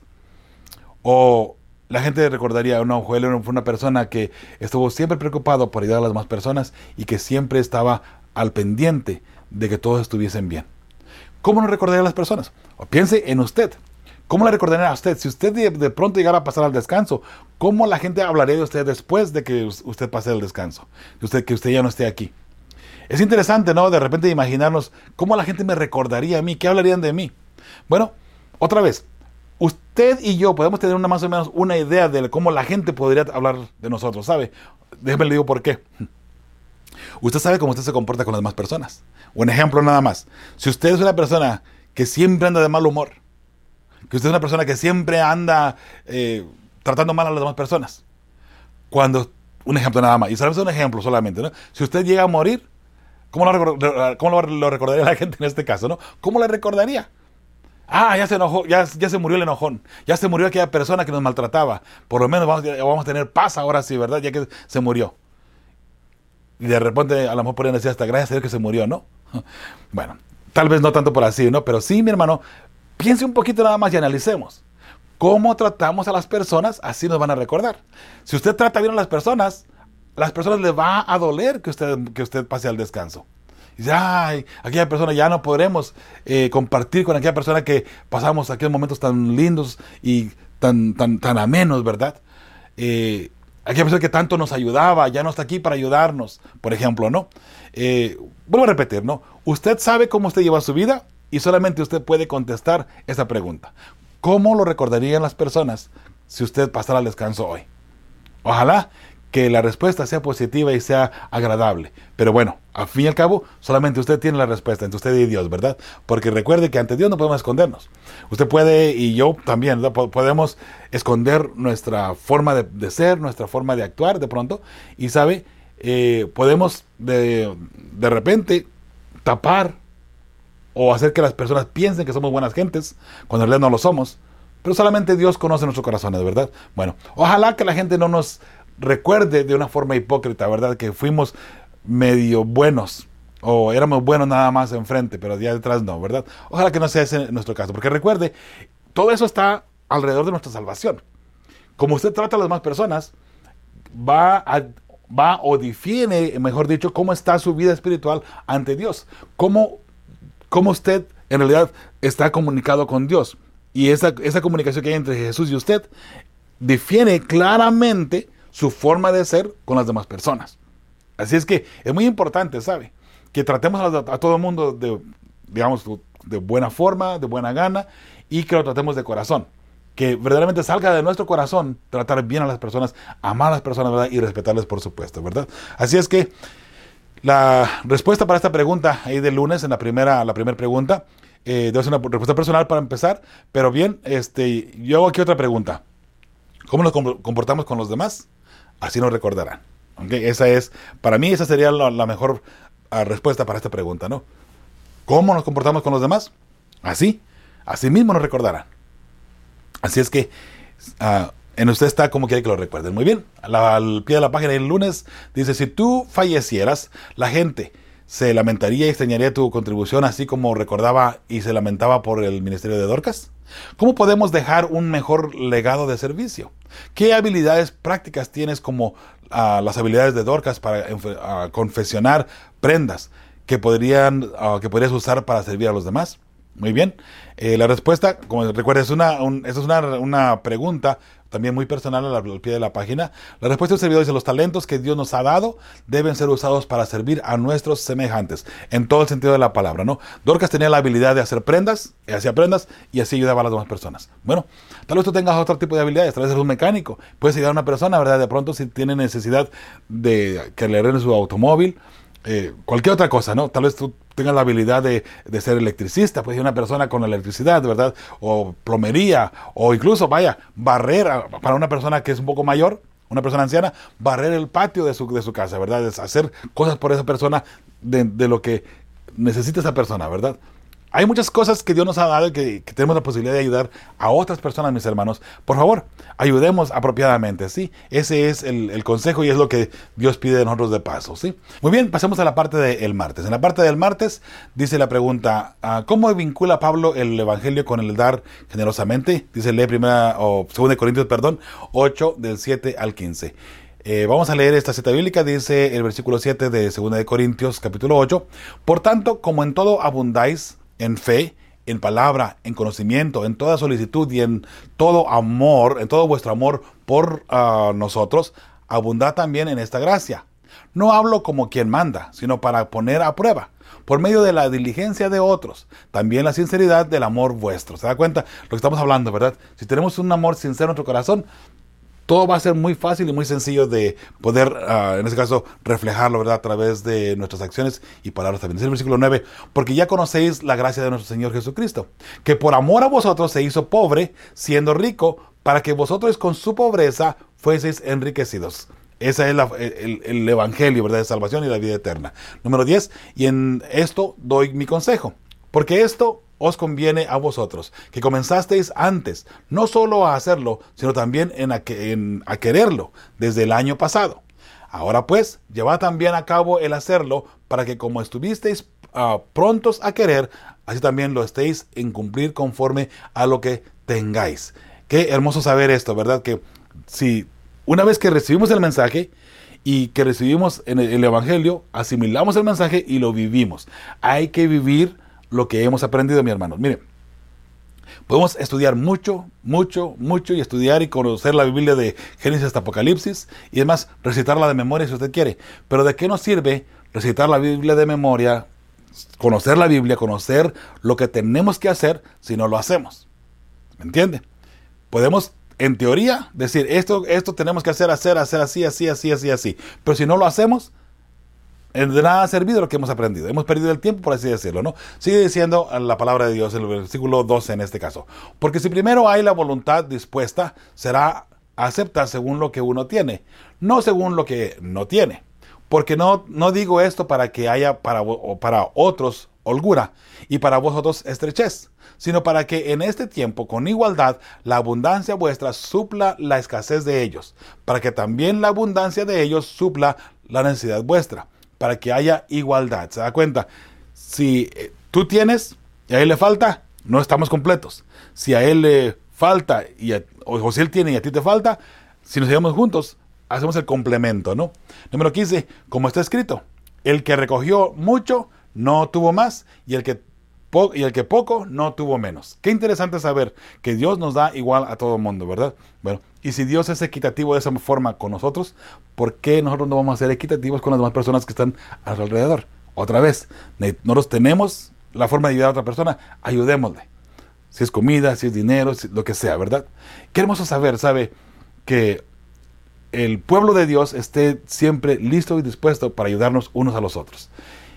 O la gente recordaría, no, Joel fue una persona que estuvo siempre preocupado por ayudar a las demás personas y que siempre estaba al pendiente de que todos estuviesen bien. ¿Cómo nos recordaría a las personas? O piense en usted. ¿Cómo le recordaría a usted? Si usted de, de pronto llegara a pasar al descanso, ¿cómo la gente hablaría de usted después de que usted pase el descanso? De usted, que usted ya no esté aquí. Es interesante, ¿no? De repente imaginarnos cómo la gente me recordaría a mí, qué hablarían de mí. Bueno, otra vez, usted y yo podemos tener una más o menos una idea de cómo la gente podría hablar de nosotros, ¿sabe? Déjeme le digo por qué. Usted sabe cómo usted se comporta con las demás personas. Un ejemplo nada más. Si usted es una persona que siempre anda de mal humor, que usted es una persona que siempre anda eh, tratando mal a las demás personas. Cuando, un ejemplo nada más, y sabes un ejemplo solamente, ¿no? Si usted llega a morir, ¿cómo lo, cómo lo, lo recordaría la gente en este caso, no? ¿Cómo le recordaría? Ah, ya se enojó, ya, ya se murió el enojón, ya se murió aquella persona que nos maltrataba. Por lo menos vamos, vamos a tener paz ahora sí, ¿verdad? Ya que se murió. Y de repente a lo mejor podrían decir hasta gracias a Dios que se murió, ¿no? Bueno, tal vez no tanto por así, ¿no? Pero sí, mi hermano, piense un poquito nada más y analicemos. ¿Cómo tratamos a las personas? Así nos van a recordar. Si usted trata bien a las personas, las personas les va a doler que usted, que usted pase al descanso. Y dice, ay, aquella persona ya no podremos eh, compartir con aquella persona que pasamos aquellos momentos tan lindos y tan, tan, tan amenos, ¿verdad? Eh, aquella persona que tanto nos ayudaba, ya no está aquí para ayudarnos, por ejemplo, ¿no? Eh, vuelvo a repetir, ¿no? Usted sabe cómo usted lleva su vida y solamente usted puede contestar esa pregunta. ¿Cómo lo recordarían las personas si usted pasara al descanso hoy? Ojalá que la respuesta sea positiva y sea agradable. Pero bueno, al fin y al cabo, solamente usted tiene la respuesta, entre usted y Dios, ¿verdad? Porque recuerde que ante Dios no podemos escondernos. Usted puede, y yo también, ¿verdad? Podemos esconder nuestra forma de, de ser, nuestra forma de actuar de pronto, y sabe, eh, podemos de, de repente tapar o hacer que las personas piensen que somos buenas gentes, cuando en realidad no lo somos. Pero solamente Dios conoce nuestros corazones, ¿verdad? Bueno, ojalá que la gente no nos recuerde de una forma hipócrita, ¿verdad? Que fuimos medio buenos, o éramos buenos nada más enfrente, pero ya detrás no, ¿verdad? Ojalá que no sea ese nuestro caso, porque recuerde, todo eso está alrededor de nuestra salvación. Como usted trata a las demás personas, va a, va o define, mejor dicho, cómo está su vida espiritual ante Dios. Cómo, cómo usted en realidad está comunicado con Dios. Y esa, esa comunicación que hay entre Jesús y usted define claramente su forma de ser con las demás personas. Así es que es muy importante, ¿sabe? Que tratemos a, a todo el mundo de, digamos, de buena forma, de buena gana, y que lo tratemos de corazón. Que verdaderamente salga de nuestro corazón tratar bien a las personas, amar a las personas, ¿verdad? Y respetarles, por supuesto, ¿verdad? Así es que la respuesta para esta pregunta ahí del lunes, en la primera, la primera pregunta, eh, debe ser una respuesta personal para empezar, pero bien, este, yo hago aquí otra pregunta. ¿Cómo nos comportamos con los demás? Así nos recordarán. ¿Okay? Esa es, para mí, esa sería la, la mejor uh, respuesta para esta pregunta, ¿no? ¿Cómo nos comportamos con los demás? Así, así mismo nos recordarán. Así es que uh, en usted está como quiere que lo recuerden. Muy bien, la, al pie de la página del lunes dice, si tú fallecieras, la gente se lamentaría y extrañaría tu contribución, así como recordaba y se lamentaba por el ministerio de Dorcas. ¿Cómo podemos dejar un mejor legado de servicio? ¿Qué habilidades prácticas tienes como uh, las habilidades de Dorcas para uh, confeccionar prendas que, podrían, uh, que podrías usar para servir a los demás? Muy bien. Eh, la respuesta, como recuerdas, es una, un, esa es una, una pregunta también muy personal al, al pie de la página. La respuesta del servidor dice, los talentos que Dios nos ha dado deben ser usados para servir a nuestros semejantes, en todo el sentido de la palabra, ¿no? Dorcas tenía la habilidad de hacer prendas, hacía prendas y así ayudaba a las demás personas. Bueno, tal vez tú tengas otro tipo de habilidades, tal vez eres un mecánico, puedes ayudar a una persona, ¿verdad? De pronto si tiene necesidad de que le arreglen su automóvil, eh, cualquier otra cosa, ¿no? Tal vez tú tengas la habilidad de, de ser electricista, puede ser una persona con electricidad, ¿verdad? O plomería, o incluso, vaya, barrer a, para una persona que es un poco mayor, una persona anciana, barrer el patio de su, de su casa, ¿verdad? Es hacer cosas por esa persona de, de lo que necesita esa persona, ¿verdad? Hay muchas cosas que Dios nos ha dado y que, que tenemos la posibilidad de ayudar a otras personas, mis hermanos. Por favor, ayudemos apropiadamente, ¿sí? Ese es el, el consejo y es lo que Dios pide de nosotros de paso, ¿sí? Muy bien, pasemos a la parte del martes. En la parte del martes dice la pregunta, ¿cómo vincula Pablo el evangelio con el dar generosamente? Dice, lee primera, o segunda de Corintios, perdón, ocho, del siete al quince. Eh, vamos a leer esta cita bíblica, dice el versículo siete de segunda de Corintios, capítulo ocho. Por tanto, como en todo abundáis, en fe, en palabra, en conocimiento, en toda solicitud y en todo amor, en todo vuestro amor por uh, nosotros, abundad también en esta gracia. No hablo como quien manda, sino para poner a prueba, por medio de la diligencia de otros, también la sinceridad del amor vuestro. ¿Se da cuenta lo que estamos hablando, verdad? Si tenemos un amor sincero en nuestro corazón, todo va a ser muy fácil y muy sencillo de poder, uh, en este caso, reflejarlo, ¿verdad? A través de nuestras acciones y palabras también. Dice el versículo nueve, porque ya conocéis la gracia de nuestro Señor Jesucristo, que por amor a vosotros se hizo pobre, siendo rico, para que vosotros con su pobreza fueseis enriquecidos. Ese es la, el, el evangelio, ¿verdad? De salvación y la vida eterna. Número diez, y en esto doy mi consejo, porque esto os conviene a vosotros, que comenzasteis antes, no solo a hacerlo, sino también en a, que, en a quererlo, desde el año pasado. Ahora pues, llevad también a cabo el hacerlo, para que como estuvisteis uh, prontos a querer, así también lo estéis en cumplir conforme a lo que tengáis. Qué hermoso saber esto, ¿verdad? Que si una vez que recibimos el mensaje y que recibimos en el, el Evangelio, asimilamos el mensaje y lo vivimos. Hay que vivir lo que hemos aprendido, mi hermano. Miren, podemos estudiar mucho, mucho, mucho y estudiar y conocer la Biblia de Génesis hasta Apocalipsis y además recitarla de memoria si usted quiere. Pero ¿de qué nos sirve recitar la Biblia de memoria, conocer la Biblia, conocer lo que tenemos que hacer si no lo hacemos? ¿Me entiende? Podemos, en teoría, decir esto, esto tenemos que hacer, hacer, hacer así, así, así, así, así. Pero si no lo hacemos, de nada ha servido lo que hemos aprendido. Hemos perdido el tiempo, por así decirlo, ¿no? Sigue diciendo la palabra de Dios, el versículo doce en este caso. Porque si primero hay la voluntad dispuesta, será acepta según lo que uno tiene, no según lo que no tiene. Porque no, no digo esto para que haya para, o para otros holgura y para vosotros estrechez, sino para que en este tiempo con igualdad la abundancia vuestra supla la escasez de ellos, para que también la abundancia de ellos supla la necesidad vuestra, para que haya igualdad. ¿Se da cuenta? Si tú tienes y a él le falta, no estamos completos. Si a él le falta y a, o, o si él tiene y a ti te falta, si nos llevamos juntos, hacemos el complemento, ¿no? Número quince, como está escrito, el que recogió mucho no tuvo más y el que, po- y el que poco no tuvo menos. Qué interesante saber que Dios nos da igual a todo el mundo, ¿verdad? Bueno, y si Dios es equitativo de esa forma con nosotros, ¿por qué nosotros no vamos a ser equitativos con las demás personas que están a su alrededor? Otra vez, nosotros tenemos la forma de ayudar a otra persona, ayudémosle. Si es comida, si es dinero, si, lo que sea, ¿verdad? Qué hermoso saber, ¿sabe? Que el pueblo de Dios esté siempre listo y dispuesto para ayudarnos unos a los otros.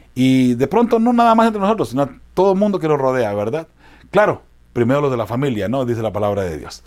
Y de pronto no nada más entre nosotros, sino a todo el mundo que nos rodea, ¿verdad? Claro, primero los de la familia, ¿no? Dice la palabra de Dios.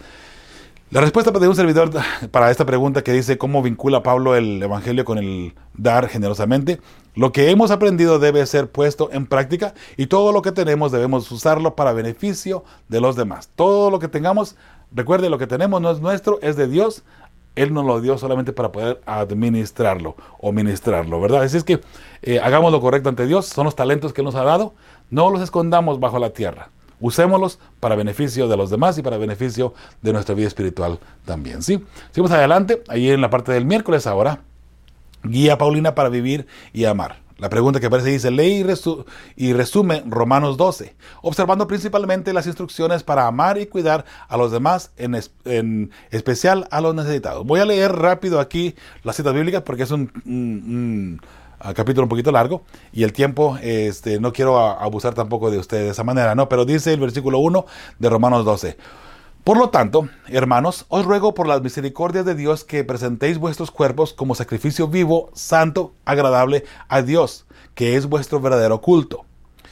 La respuesta de un servidor para esta pregunta que dice cómo vincula Pablo el evangelio con el dar generosamente. Lo que hemos aprendido debe ser puesto en práctica y todo lo que tenemos debemos usarlo para beneficio de los demás. Todo lo que tengamos, recuerde, lo que tenemos no es nuestro, es de Dios. Él nos lo dio solamente para poder administrarlo o ministrarlo, ¿verdad? Así es que eh, hagamos lo correcto ante Dios. Son los talentos que Él nos ha dado. No los escondamos bajo la tierra. Usémoslos para beneficio de los demás y para beneficio de nuestra vida espiritual también, ¿sí? Seguimos adelante, ahí en la parte del miércoles ahora. Guía Paulina para vivir y amar. La pregunta que aparece dice, lee y, resu- y resume Romanos doce, observando principalmente las instrucciones para amar y cuidar a los demás, en, es- en especial a los necesitados. Voy a leer rápido aquí las citas bíblicas porque es un, un, un uh, capítulo un poquito largo y el tiempo, este, no quiero a- abusar tampoco de usted de esa manera, ¿no? Pero dice el versículo uno de Romanos doce. Por lo tanto, hermanos, os ruego por las misericordias de Dios que presentéis vuestros cuerpos como sacrificio vivo, santo, agradable a Dios, que es vuestro verdadero culto.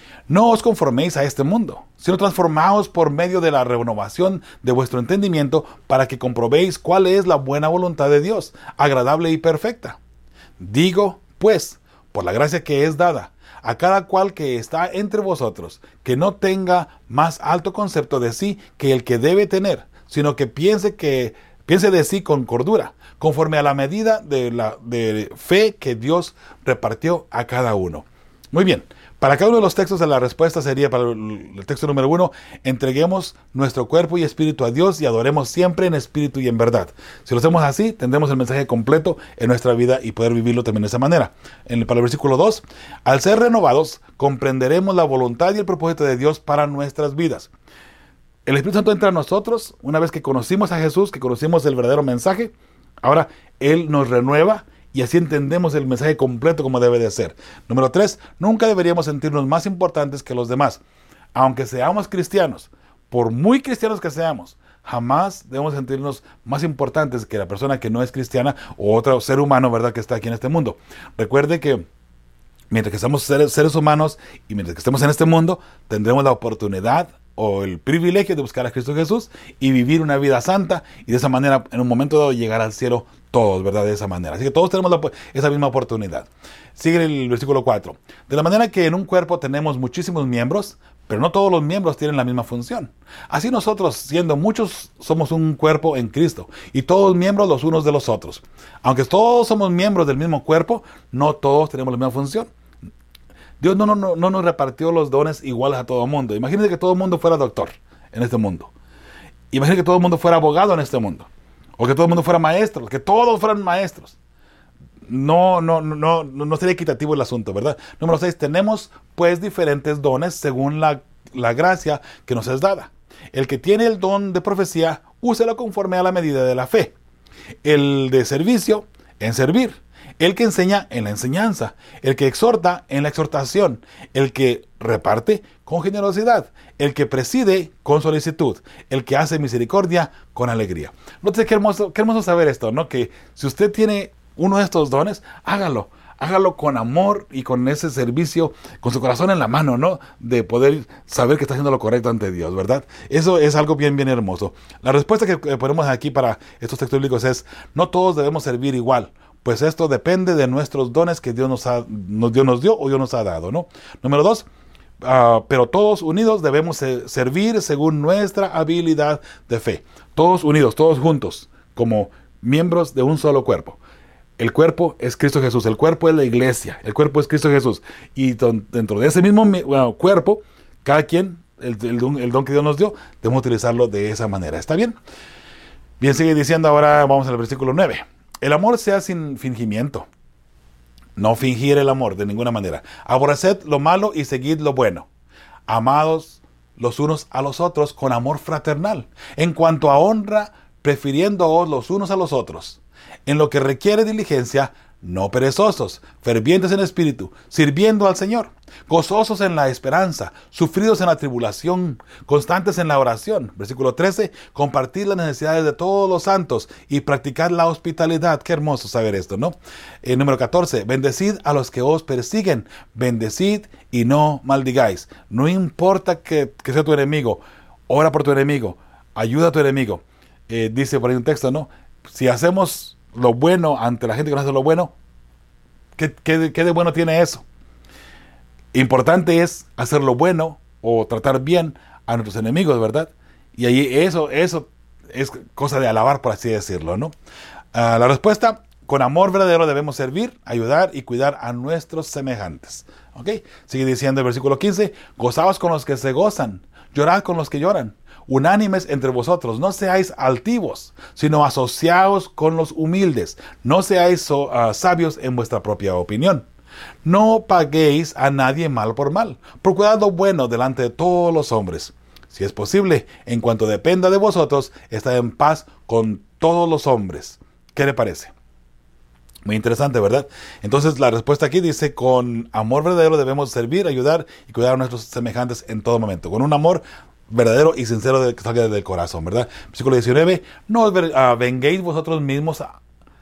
No os conforméis a este mundo, sino transformaos por medio de la renovación de vuestro entendimiento para que comprobéis cuál es la buena voluntad de Dios, agradable y perfecta. Digo, pues, por la gracia que es dada, a cada cual que está entre vosotros, que no tenga más alto concepto de sí que el que debe tener, sino que piense que piense de sí con cordura, conforme a la medida de la de fe que Dios repartió a cada uno. Muy bien, para cada uno de los textos la respuesta sería para el texto número uno, entreguemos nuestro cuerpo y espíritu a Dios y adoremos siempre en espíritu y en verdad. Si lo hacemos así, tendremos el mensaje completo en nuestra vida y poder vivirlo también de esa manera. En el, para el versículo dos, al ser renovados, comprenderemos la voluntad y el propósito de Dios para nuestras vidas. El Espíritu Santo entra a nosotros una vez que conocimos a Jesús, que conocimos el verdadero mensaje. Ahora Él nos renueva y así entendemos el mensaje completo como debe de ser. Número tres, nunca deberíamos sentirnos más importantes que los demás. Aunque seamos cristianos, por muy cristianos que seamos, jamás debemos sentirnos más importantes que la persona que no es cristiana o otro ser humano, ¿verdad?, que está aquí en este mundo. Recuerde que mientras que somos seres, seres humanos y mientras que estemos en este mundo, tendremos la oportunidad o el privilegio de buscar a Cristo Jesús y vivir una vida santa y de esa manera en un momento dado llegar al cielo todos, ¿verdad? De esa manera. Así que todos tenemos la, esa misma oportunidad. Sigue el versículo cuatro. De la manera que en un cuerpo tenemos muchísimos miembros, pero no todos los miembros tienen la misma función. Así nosotros, siendo muchos, somos un cuerpo en Cristo y todos miembros los unos de los otros. Aunque todos somos miembros del mismo cuerpo, no todos tenemos la misma función. Dios no, no, no, no nos repartió los dones iguales a todo el mundo. Imagínense que todo el mundo fuera doctor en este mundo. Imagínense que todo el mundo fuera abogado en este mundo. O que todo el mundo fuera maestro, que todos fueran maestros. No, no, no, no, no sería equitativo el asunto, ¿verdad? Número seis, tenemos pues diferentes dones según la, la gracia que nos es dada. El que tiene el don de profecía, úselo conforme a la medida de la fe. El de servicio, en servir. El que enseña, en la enseñanza. El que exhorta, en la exhortación. El que reparte, con generosidad. El que preside, con solicitud. El que hace misericordia, con alegría. Nótese qué hermoso, qué hermoso saber esto, ¿no? Que si usted tiene uno de estos dones, hágalo. Hágalo con amor y con ese servicio, con su corazón en la mano, ¿no? De poder saber que está haciendo lo correcto ante Dios, ¿verdad? Eso es algo bien, bien hermoso. La respuesta que ponemos aquí para estos textos bíblicos es, no todos debemos servir igual, pues esto depende de nuestros dones que Dios nos, ha, nos, Dios nos dio o Dios nos ha dado, ¿no? Número dos, uh, pero todos unidos debemos servir según nuestra habilidad de fe. Todos unidos, todos juntos, como miembros de un solo cuerpo. El cuerpo es Cristo Jesús, el cuerpo es la iglesia, el cuerpo es Cristo Jesús. Y don, dentro de ese mismo bueno, cuerpo, cada quien, el, el, don, el don que Dios nos dio, debemos utilizarlo de esa manera. ¿Está bien? Bien, sigue diciendo ahora, vamos al versículo nueve. El amor sea sin fingimiento. No fingir el amor de ninguna manera. Aborreced lo malo y seguid lo bueno. Amados los unos a los otros con amor fraternal. En cuanto a honra, prefiriéndoos los unos a los otros. En lo que requiere diligencia, no perezosos, fervientes en espíritu, sirviendo al Señor, gozosos en la esperanza, sufridos en la tribulación, constantes en la oración. Versículo trece, compartir las necesidades de todos los santos y practicar la hospitalidad. Qué hermoso saber esto, ¿no? Eh, número catorce, bendecid a los que os persiguen, bendecid y no maldigáis. No importa que, que sea tu enemigo, ora por tu enemigo, ayuda a tu enemigo. Eh, dice por ahí un texto, ¿no? Si hacemos lo bueno ante la gente que no hace lo bueno, ¿qué, qué, qué de bueno tiene eso? Importante es hacer lo bueno o tratar bien a nuestros enemigos, ¿verdad? Y ahí eso, eso es cosa de alabar, por así decirlo, ¿no? Uh, la respuesta, con amor verdadero debemos servir, ayudar y cuidar a nuestros semejantes. ¿Ok? Sigue diciendo el versículo quince, gozaos con los que se gozan, llorad con los que lloran. Unánimes entre vosotros, no seáis altivos, sino asociaos con los humildes. No seáis so, uh, sabios en vuestra propia opinión. No paguéis a nadie mal por mal. Procurad lo bueno delante de todos los hombres. Si es posible, en cuanto dependa de vosotros, estad en paz con todos los hombres. ¿Qué le parece? Muy interesante, ¿verdad? Entonces la respuesta aquí dice, con amor verdadero debemos servir, ayudar y cuidar a nuestros semejantes en todo momento. Con un amor verdadero y sincero de, que salga del corazón, ¿verdad? Versículo diecinueve, no os uh, venguéis vosotros mismos, a,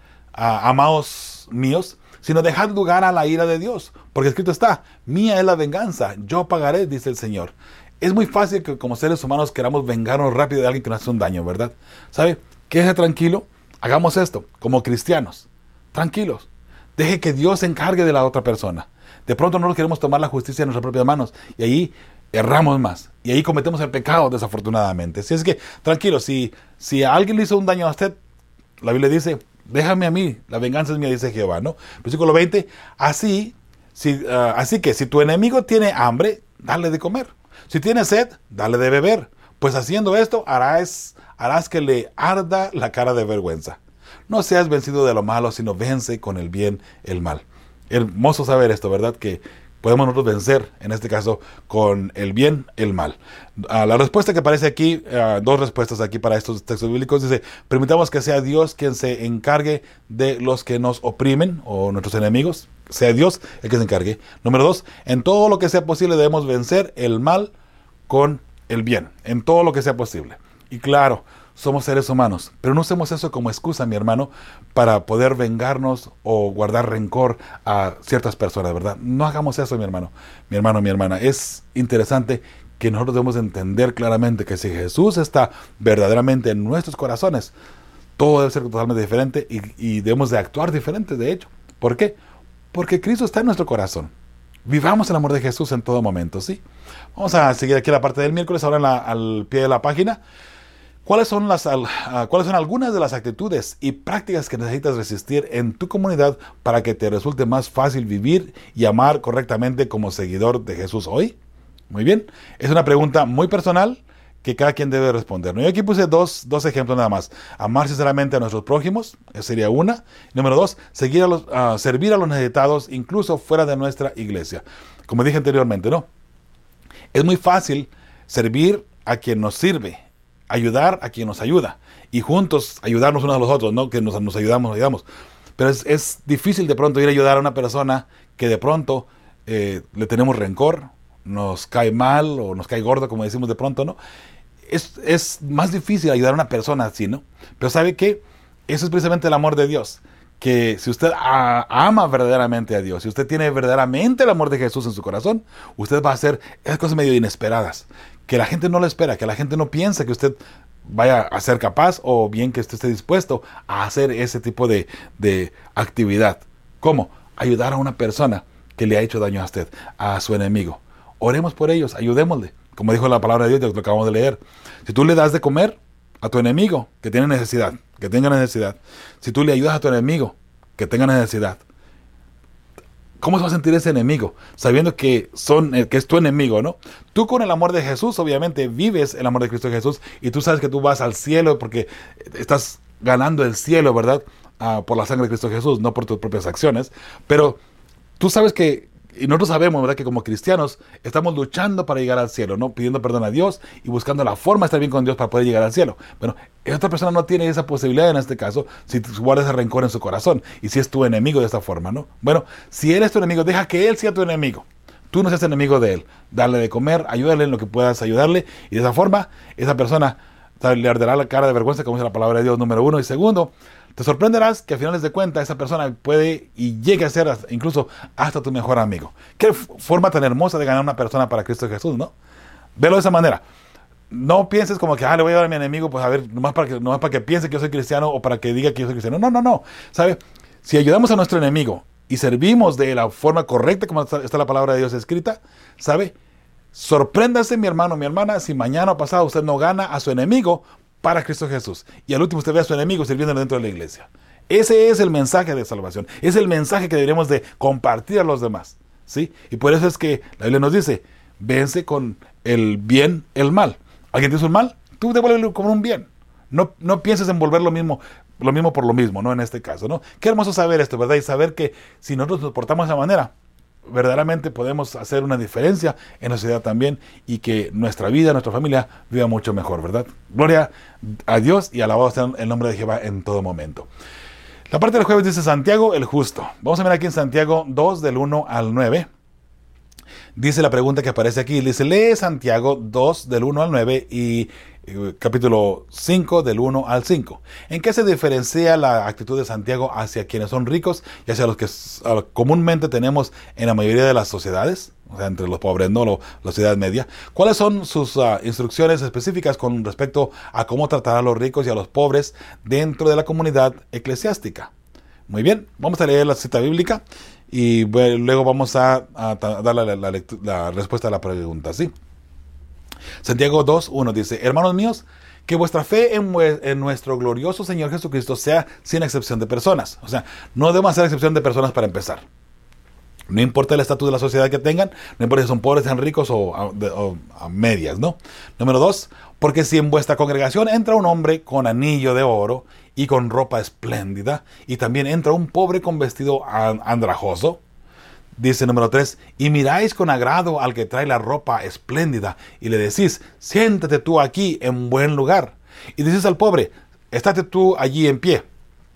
a, amados míos, sino dejad lugar a la ira de Dios, porque escrito está, mía es la venganza, yo pagaré, dice el Señor. Es muy fácil que como seres humanos queramos vengarnos rápido de alguien que nos hace un daño, ¿verdad? ¿Sabe? Quédese tranquilo, hagamos esto, como cristianos, tranquilos, deje que Dios se encargue de la otra persona. De pronto no queremos tomar la justicia en nuestras propias manos, y ahí erramos más, y ahí cometemos el pecado desafortunadamente. Así es que, tranquilo, si, si a alguien le hizo un daño a usted, la Biblia dice, déjame a mí, la venganza es mía, dice Jehová, ¿no? Versículo veinte, así, si, uh, así que si tu enemigo tiene hambre, dale de comer. Si tiene sed, dale de beber, pues haciendo esto harás, harás que le arda la cara de vergüenza. No seas vencido de lo malo, sino vence con el bien el mal. Hermoso saber esto, ¿verdad? Que podemos nosotros vencer, en este caso, con el bien, el mal. Uh, la respuesta que aparece aquí, uh, dos respuestas aquí para estos textos bíblicos, dice, permitamos que sea Dios quien se encargue de los que nos oprimen, o nuestros enemigos, sea Dios el que se encargue. Número dos, en todo lo que sea posible debemos vencer el mal con el bien, en todo lo que sea posible. Y claro, somos seres humanos, pero no usemos eso como excusa, mi hermano, para poder vengarnos o guardar rencor a ciertas personas, ¿verdad? No hagamos eso, mi hermano, mi hermano, mi hermana. Es interesante que nosotros debemos entender claramente que si Jesús está verdaderamente en nuestros corazones, todo debe ser totalmente diferente y, y debemos de actuar diferente, de hecho. ¿Por qué? Porque Cristo está en nuestro corazón. Vivamos el amor de Jesús en todo momento, ¿sí? Vamos a seguir aquí la parte del miércoles, ahora en la, al pie de la página. ¿Cuáles son, las, uh, ¿Cuáles son algunas de las actitudes y prácticas que necesitas resistir en tu comunidad para que te resulte más fácil vivir y amar correctamente como seguidor de Jesús hoy? Muy bien, es una pregunta muy personal que cada quien debe responder, ¿no? Yo aquí puse dos, dos ejemplos nada más. Amar sinceramente a nuestros prójimos, esa sería una. Número dos, seguir a los, uh, servir a los necesitados, incluso fuera de nuestra iglesia. Como dije anteriormente, ¿no? Es muy fácil servir a quien nos sirve, ayudar a quien nos ayuda, y juntos ayudarnos unos a los otros, ¿no? Que nos, nos ayudamos, nos ayudamos. Pero es, es difícil de pronto ir a ayudar a una persona que de pronto eh, le tenemos rencor, nos cae mal o nos cae gordo, como decimos de pronto, ¿no? Es, es más difícil ayudar a una persona así, ¿no? Pero ¿sabe qué? Eso es precisamente el amor de Dios. Que si usted a, ama verdaderamente a Dios, si usted tiene verdaderamente el amor de Jesús en su corazón, usted va a hacer esas cosas medio inesperadas, que la gente no lo espera, que la gente no piensa que usted vaya a ser capaz o bien que usted esté dispuesto a hacer ese tipo de, de actividad. ¿Cómo? Ayudar a una persona que le ha hecho daño a usted, a su enemigo. Oremos por ellos, ayudémosle. Como dijo la palabra de Dios, lo acabamos de leer. Si tú le das de comer a tu enemigo que tiene necesidad, que tenga necesidad, si tú le ayudas a tu enemigo que tenga necesidad, ¿cómo se va a sentir ese enemigo? Sabiendo que, son, que es tu enemigo, ¿no? Tú con el amor de Jesús, obviamente, vives el amor de Cristo Jesús y tú sabes que tú vas al cielo porque estás ganando el cielo, ¿verdad? Uh, por la sangre de Cristo Jesús, no por tus propias acciones. Pero tú sabes que, y nosotros sabemos, ¿verdad?, que como cristianos estamos luchando para llegar al cielo, ¿no? Pidiendo perdón a Dios y buscando la forma de estar bien con Dios para poder llegar al cielo. Bueno, esta persona no tiene esa posibilidad en este caso si guardas ese rencor en su corazón y si es tu enemigo de esta forma, ¿no? Bueno, si él es tu enemigo, deja que él sea tu enemigo. Tú no seas enemigo de él. Dale de comer, ayúdale en lo que puedas ayudarle y de esa forma esa persona, ¿sabes?, le arderá la cara de vergüenza, como dice la palabra de Dios, número uno. Y segundo, te sorprenderás que a finales de cuentas esa persona puede y llegue a ser hasta, incluso hasta tu mejor amigo. Qué forma tan hermosa de ganar una persona para Cristo Jesús, ¿no? Velo de esa manera. No pienses como que, ah, le voy a dar a mi enemigo, pues a ver, nomás para que, nomás para que piense que yo soy cristiano o para que diga que yo soy cristiano. No, no, no. ¿Sabe? Si ayudamos a nuestro enemigo y servimos de la forma correcta, como está, está la palabra de Dios escrita, ¿sabe? Sorpréndase, mi hermano, mi hermana, si mañana o pasado usted no gana a su enemigo para Cristo Jesús. Y al último usted ve a su enemigo sirviéndole dentro de la iglesia. Ese es el mensaje de salvación. Es el mensaje que deberíamos de compartir a los demás, ¿sí? Y por eso es que la Biblia nos dice, vence con el bien el mal. ¿Alguien te hizo un mal? Tú devuélvelo como un bien. No, no pienses en volver lo mismo, lo mismo por lo mismo, ¿no? En este caso, ¿no? Qué hermoso saber esto, ¿verdad? Y saber que si nosotros nos portamos de esa manera, verdaderamente podemos hacer una diferencia en la sociedad también y que nuestra vida, nuestra familia viva mucho mejor, ¿verdad? Gloria a Dios y alabado sea el nombre de Jehová en todo momento. La parte del jueves dice Santiago el justo. Vamos a ver aquí en Santiago dos del uno al nueve. Dice la pregunta que aparece aquí, dice, lee Santiago dos del uno al nueve y eh, capítulo cinco del uno al cinco. ¿En qué se diferencia la actitud de Santiago hacia quienes son ricos y hacia los que uh, comúnmente tenemos en la mayoría de las sociedades? O sea, entre los pobres, no Lo, la sociedad media. ¿Cuáles son sus uh, instrucciones específicas con respecto a cómo tratar a los ricos y a los pobres dentro de la comunidad eclesiástica? Muy bien, vamos a leer la cita bíblica y bueno, luego vamos a, a, a dar la, la, la, la respuesta a la pregunta, ¿sí? Santiago dos uno dice, hermanos míos, que vuestra fe en, en nuestro glorioso Señor Jesucristo sea sin excepción de personas. O sea, no debemos hacer excepción de personas para empezar. No importa el estatus de la sociedad que tengan, no importa si son pobres, sean ricos o a, o a medias, ¿no? Número dos, porque si en vuestra congregación entra un hombre con anillo de oro y con ropa espléndida, y también entra un pobre con vestido andrajoso, dice número tres, y miráis con agrado al que trae la ropa espléndida, y le decís, siéntate tú aquí en buen lugar, y dices al pobre, estate tú allí en pie,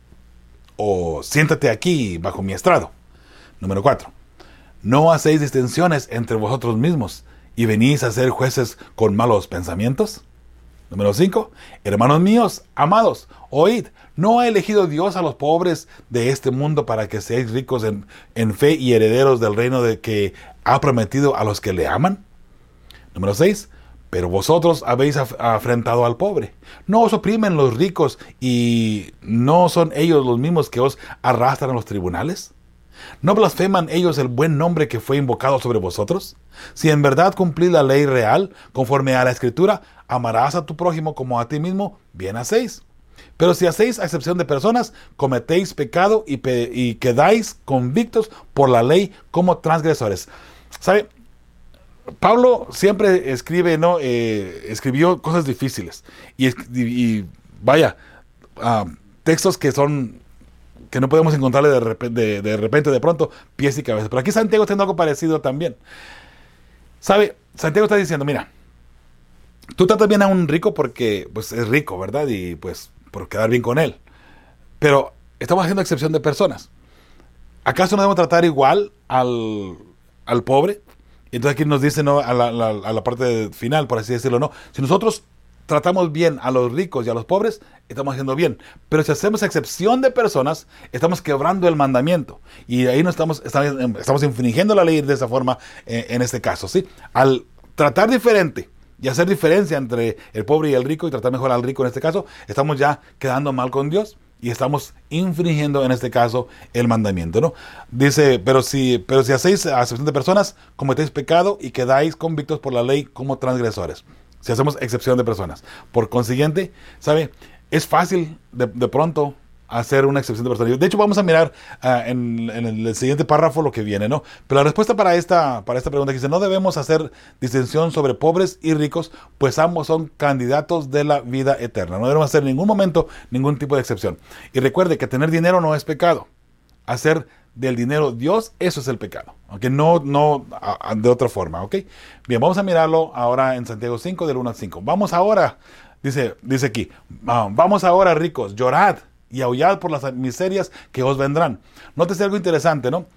o siéntate aquí bajo mi estrado. Número cuatro, ¿no hacéis distinciones entre vosotros mismos y venís a ser jueces con malos pensamientos? Número cinco, hermanos míos, amados, oíd, ¿no ha elegido Dios a los pobres de este mundo para que seáis ricos en, en fe y herederos del reino de que ha prometido a los que le aman? Número seis. Pero vosotros habéis af- afrentado al pobre. ¿No os oprimen los ricos y no son ellos los mismos que os arrastran a los tribunales? ¿No blasfeman ellos el buen nombre que fue invocado sobre vosotros? Si en verdad cumplís la ley real, conforme a la Escritura, amarás a tu prójimo como a ti mismo, bien hacéis. Pero si hacéis excepción de personas, cometéis pecado y, pe- y quedáis convictos por la ley como transgresores. ¿Sabe? Pablo siempre escribe, ¿no? Eh, escribió cosas difíciles. Y, y, y vaya, uh, textos que son, que no podemos encontrarle de repente, de, de repente, de pronto, pies y cabezas. Pero aquí Santiago está haciendo algo parecido también. ¿Sabe? Santiago está diciendo, mira, tú tratas bien a un rico porque pues, es rico, ¿verdad? Y pues por quedar bien con él. Pero estamos haciendo excepción de personas. ¿Acaso no debemos tratar igual al, al pobre? Entonces aquí nos dice, ¿no? a, la, la, a la parte final, por así decirlo, ¿no? Si nosotros tratamos bien a los ricos y a los pobres, estamos haciendo bien. Pero si hacemos excepción de personas, estamos quebrando el mandamiento. Y ahí no estamos, estamos, estamos infringiendo la ley de esa forma eh, en este caso, ¿sí? Al tratar diferente y hacer diferencia entre el pobre y el rico y tratar mejor al rico en este caso, estamos ya quedando mal con Dios. Y estamos infringiendo en este caso el mandamiento, ¿no? Dice, pero si, pero si hacéis acepción de personas, cometéis pecado y quedáis convictos por la ley como transgresores. Si hacemos excepción de personas. Por consiguiente, ¿sabe? Es fácil de, de pronto hacer una excepción de personas. De hecho, vamos a mirar uh, en, en el siguiente párrafo lo que viene, ¿no? Pero la respuesta para esta, para esta pregunta dice, no debemos hacer distinción sobre pobres y ricos, pues ambos son candidatos de la vida eterna. No debemos hacer en ningún momento ningún tipo de excepción. Y recuerde que tener dinero no es pecado. Hacer del dinero Dios, eso es el pecado. ¿Ok? No, no a, a, de otra forma, ¿ok? Bien, vamos a mirarlo ahora en Santiago cinco, del uno al cinco. Vamos ahora, dice, dice aquí, uh, vamos ahora ricos, llorad y aullad por las miserias que os vendrán. Nótese algo interesante, ¿no?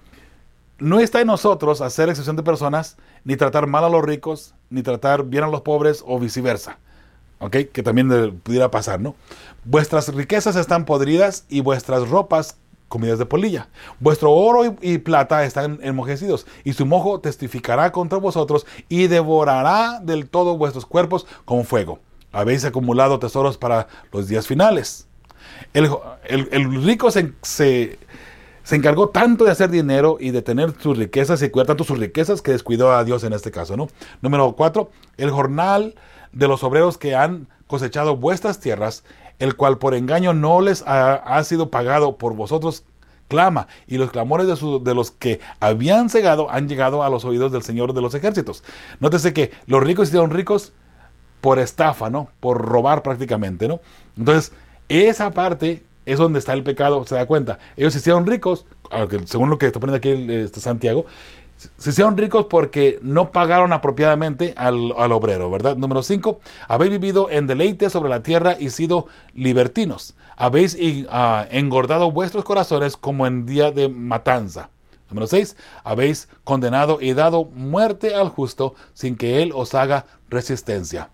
No está en nosotros hacer excepción de personas, ni tratar mal a los ricos, ni tratar bien a los pobres, o viceversa. ¿Ok? Que también pudiera pasar, ¿no? Vuestras riquezas están podridas y vuestras ropas comidas de polilla. Vuestro oro y, y plata están enmojecidos, y su mojo testificará contra vosotros y devorará del todo vuestros cuerpos con fuego. Habéis acumulado tesoros para los días finales. El, el, el rico se, se, se encargó tanto de hacer dinero y de tener sus riquezas y cuidar tanto sus riquezas que descuidó a Dios en este caso, ¿no? Número cuatro, el jornal de los obreros que han cosechado vuestras tierras, el cual por engaño no les ha, ha sido pagado por vosotros, clama, y los clamores de, su, de los que habían cegado han llegado a los oídos del Señor de los ejércitos. Nótese que los ricos hicieron ricos por estafa, ¿no? Por robar prácticamente, ¿no? Entonces, esa parte es donde está el pecado, se da cuenta. Ellos se hicieron ricos, según lo que está poniendo aquí este Santiago, se hicieron ricos porque no pagaron apropiadamente al, al obrero, ¿verdad? Número cinco, habéis vivido en deleite sobre la tierra y sido libertinos. Habéis uh, engordado vuestros corazones como en día de matanza. Número seis, habéis condenado y dado muerte al justo sin que él os haga resistencia.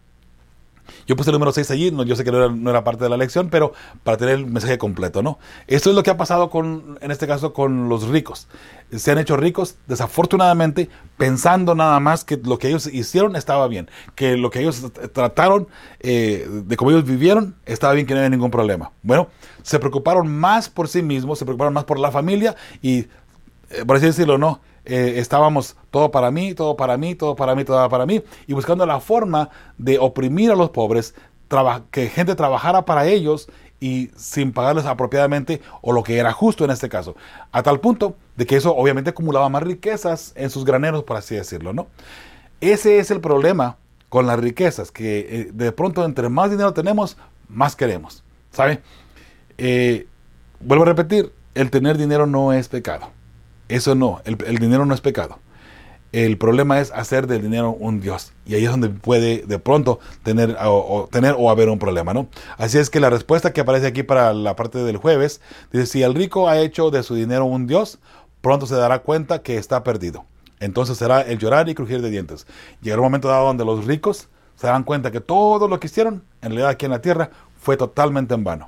Yo puse el número seis allí, no, yo sé que no era, no era parte de la lección, pero para tener el mensaje completo, ¿no? Esto es lo que ha pasado con, en este caso, con los ricos. Se han hecho ricos, desafortunadamente, pensando nada más que lo que ellos hicieron estaba bien, que lo que ellos trataron, eh, de cómo ellos vivieron, estaba bien, que no había ningún problema. Bueno, se preocuparon más por sí mismos, se preocuparon más por la familia y, eh, por así decirlo, no, Eh, estábamos todo para mí, todo para mí, todo para mí, todo para mí, y buscando la forma de oprimir a los pobres, traba- que gente trabajara para ellos y sin pagarles apropiadamente o lo que era justo en este caso, a tal punto de que eso obviamente acumulaba más riquezas en sus graneros, por así decirlo, ¿no? Ese es el problema con las riquezas, que eh, de pronto entre más dinero tenemos, más queremos, ¿sabe? Eh, vuelvo a repetir, el tener dinero no es pecado. Eso no, el, el dinero no es pecado. El problema es hacer del dinero un Dios. Y ahí es donde puede de pronto tener o, o, tener o haber un problema, ¿no? Así es que la respuesta que aparece aquí para la parte del jueves, dice, si el rico ha hecho de su dinero un Dios, pronto se dará cuenta que está perdido. Entonces será el llorar y crujir de dientes. Llegará un momento dado donde los ricos se darán cuenta que todo lo que hicieron, en realidad aquí en la tierra, fue totalmente en vano.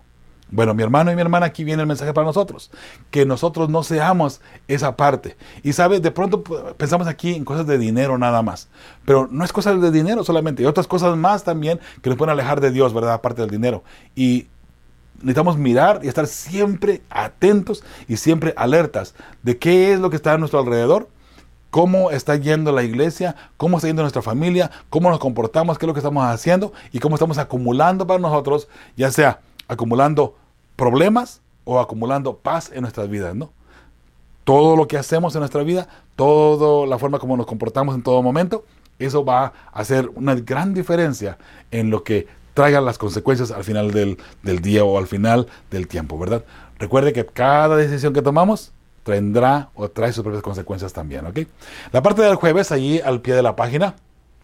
Bueno, mi hermano y mi hermana, aquí viene el mensaje para nosotros. Que nosotros no seamos esa parte. Y sabes, de pronto pensamos aquí en cosas de dinero nada más. Pero no es cosa de dinero solamente. Hay otras cosas más también que nos pueden alejar de Dios, ¿verdad? Aparte del dinero. Y necesitamos mirar y estar siempre atentos y siempre alertas de qué es lo que está a nuestro alrededor. Cómo está yendo la iglesia, cómo está yendo nuestra familia, cómo nos comportamos, qué es lo que estamos haciendo y cómo estamos acumulando para nosotros, ya sea acumulando problemas o acumulando paz en nuestras vidas, ¿no? Todo lo que hacemos en nuestra vida, toda la forma como nos comportamos en todo momento, eso va a hacer una gran diferencia en lo que traigan las consecuencias al final del, del día o al final del tiempo, ¿verdad? Recuerde que cada decisión que tomamos tendrá o trae sus propias consecuencias también, ¿ok? La parte del jueves, allí al pie de la página,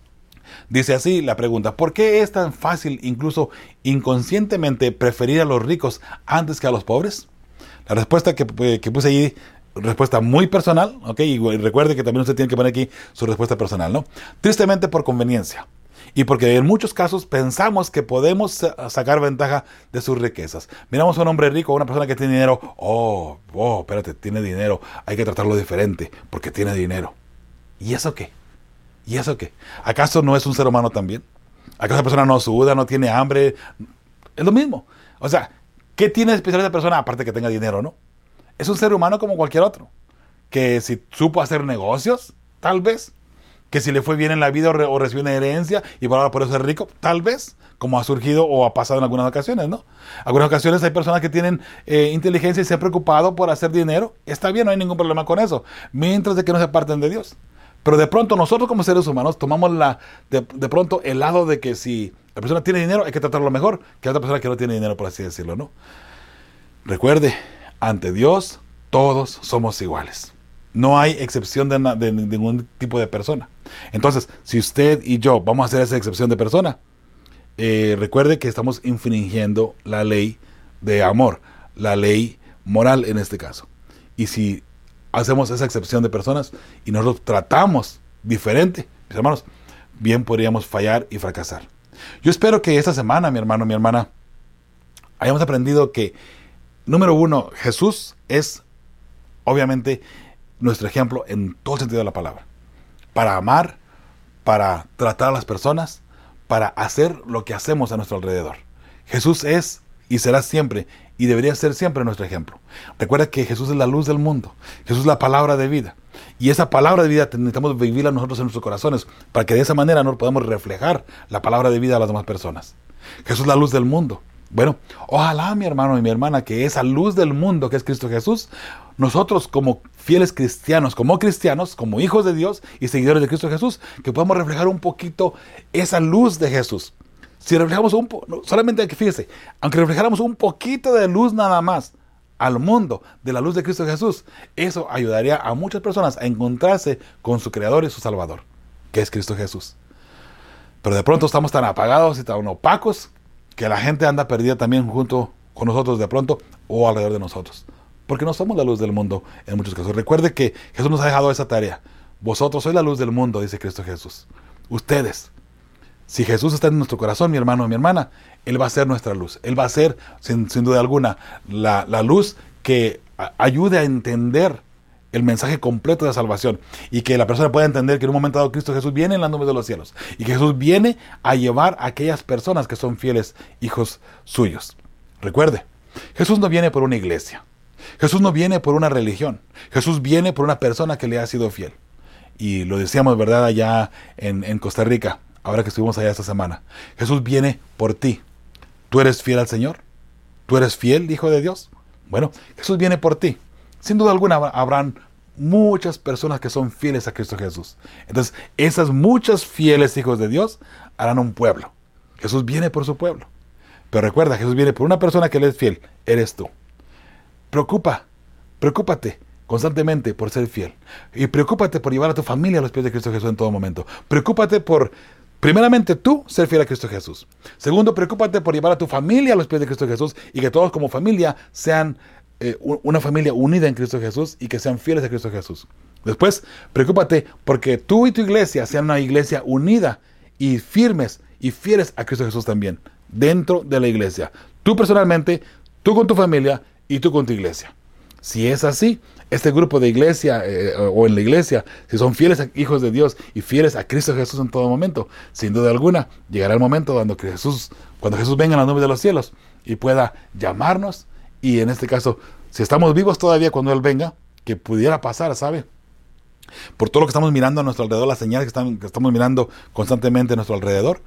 dice así la pregunta: ¿por qué es tan fácil, incluso inconscientemente, preferir a los ricos antes que a los pobres? La respuesta que, que puse allí, respuesta muy personal, ¿ok? Y recuerde que también usted tiene que poner aquí su respuesta personal, ¿no? Tristemente por conveniencia. Y porque en muchos casos pensamos que podemos sacar ventaja de sus riquezas. Miramos a un hombre rico, a una persona que tiene dinero. Oh, oh, espérate, tiene dinero. Hay que tratarlo diferente porque tiene dinero. ¿Y eso qué? ¿Y eso qué? ¿Acaso no es un ser humano también? ¿Acaso esa persona no suda, no tiene hambre? Es lo mismo. O sea, ¿qué tiene de especial esa persona aparte que tenga dinero, no? Es un ser humano como cualquier otro. Que si supo hacer negocios, tal vez. Que si le fue bien en la vida o, re, o recibió una herencia y por ahora por eso es rico, tal vez, como ha surgido o ha pasado en algunas ocasiones, ¿no? Algunas ocasiones hay personas que tienen eh, inteligencia y se han preocupado por hacer dinero. Está bien, no hay ningún problema con eso, mientras de que no se aparten de Dios. Pero de pronto nosotros como seres humanos tomamos la de, de pronto el lado de que si la persona tiene dinero hay que tratarlo mejor que otra persona que no tiene dinero, por así decirlo, ¿no? Recuerde, ante Dios todos somos iguales. No hay excepción de, de, de ningún tipo de persona. Entonces, si usted y yo vamos a hacer esa excepción de persona, eh, recuerde que estamos infringiendo la ley de amor, la ley moral en este caso. Y si hacemos esa excepción de personas y nosotros tratamos diferente, mis hermanos, bien podríamos fallar y fracasar. Yo espero que esta semana, mi hermano, mi hermana, hayamos aprendido que, número uno, Jesús es obviamente nuestro ejemplo en todo el sentido de la palabra. Para amar, para tratar a las personas, para hacer lo que hacemos a nuestro alrededor. Jesús es y será siempre y debería ser siempre nuestro ejemplo. Recuerda que Jesús es la luz del mundo. Jesús es la palabra de vida. Y esa palabra de vida necesitamos vivirla nosotros en nuestros corazones para que de esa manera nos podamos reflejar la palabra de vida a las demás personas. Jesús es la luz del mundo. Bueno, ojalá, mi hermano y mi hermana, que esa luz del mundo que es Cristo Jesús, nosotros como fieles cristianos, como cristianos, como hijos de Dios y seguidores de Cristo Jesús, que podamos reflejar un poquito esa luz de Jesús. Si reflejamos un poco, solamente que fíjese, aunque reflejáramos un poquito de luz nada más al mundo de la luz de Cristo Jesús, eso ayudaría a muchas personas a encontrarse con su Creador y su Salvador, que es Cristo Jesús. Pero de pronto estamos tan apagados y tan opacos que la gente anda perdida también junto con nosotros de pronto o alrededor de nosotros. Porque no somos la luz del mundo en muchos casos. Recuerde que Jesús nos ha dejado esa tarea. Vosotros sois la luz del mundo, dice Cristo Jesús. Ustedes. Si Jesús está en nuestro corazón, mi hermano o mi hermana, Él va a ser nuestra luz. Él va a ser, sin, sin duda alguna, la, la luz que a, ayude a entender el mensaje completo de salvación. Y que la persona pueda entender que en un momento dado Cristo Jesús viene en las nubes de los cielos. Y que Jesús viene a llevar a aquellas personas que son fieles hijos suyos. Recuerde, Jesús no viene por una iglesia. Jesús no viene por una religión. Jesús viene por una persona que le ha sido fiel. Y lo decíamos, ¿verdad?, allá en, en Costa Rica, ahora que estuvimos allá esta semana. Jesús viene por ti. ¿Tú eres fiel al Señor? ¿Tú eres fiel, hijo de Dios? Bueno, Jesús viene por ti. Sin duda alguna habrán muchas personas que son fieles a Cristo Jesús. Entonces, esas muchas fieles hijos de Dios harán un pueblo. Jesús viene por su pueblo. Pero recuerda, Jesús viene por una persona que le es fiel. Eres tú. Preocupa, preocúpate constantemente por ser fiel. Y preocúpate por llevar a tu familia a los pies de Cristo Jesús en todo momento. Preocúpate por, primeramente, tú ser fiel a Cristo Jesús. Segundo, preocúpate por llevar a tu familia a los pies de Cristo Jesús y que todos como familia sean eh, una familia unida en Cristo Jesús y que sean fieles a Cristo Jesús. Después, preocúpate porque tú y tu iglesia sean una iglesia unida y firmes y fieles a Cristo Jesús también, dentro de la iglesia. Tú personalmente, tú con tu familia y tú con tu iglesia. Si es así, este grupo de iglesia eh, o en la iglesia, si son fieles a hijos de Dios y fieles a Cristo Jesús en todo momento, sin duda alguna, llegará el momento cuando Jesús, cuando Jesús venga en las nubes de los cielos y pueda llamarnos, y en este caso, si estamos vivos todavía cuando Él venga, que pudiera pasar, ¿sabe? Por todo lo que estamos mirando a nuestro alrededor, las señales que, están, que estamos mirando constantemente a nuestro alrededor,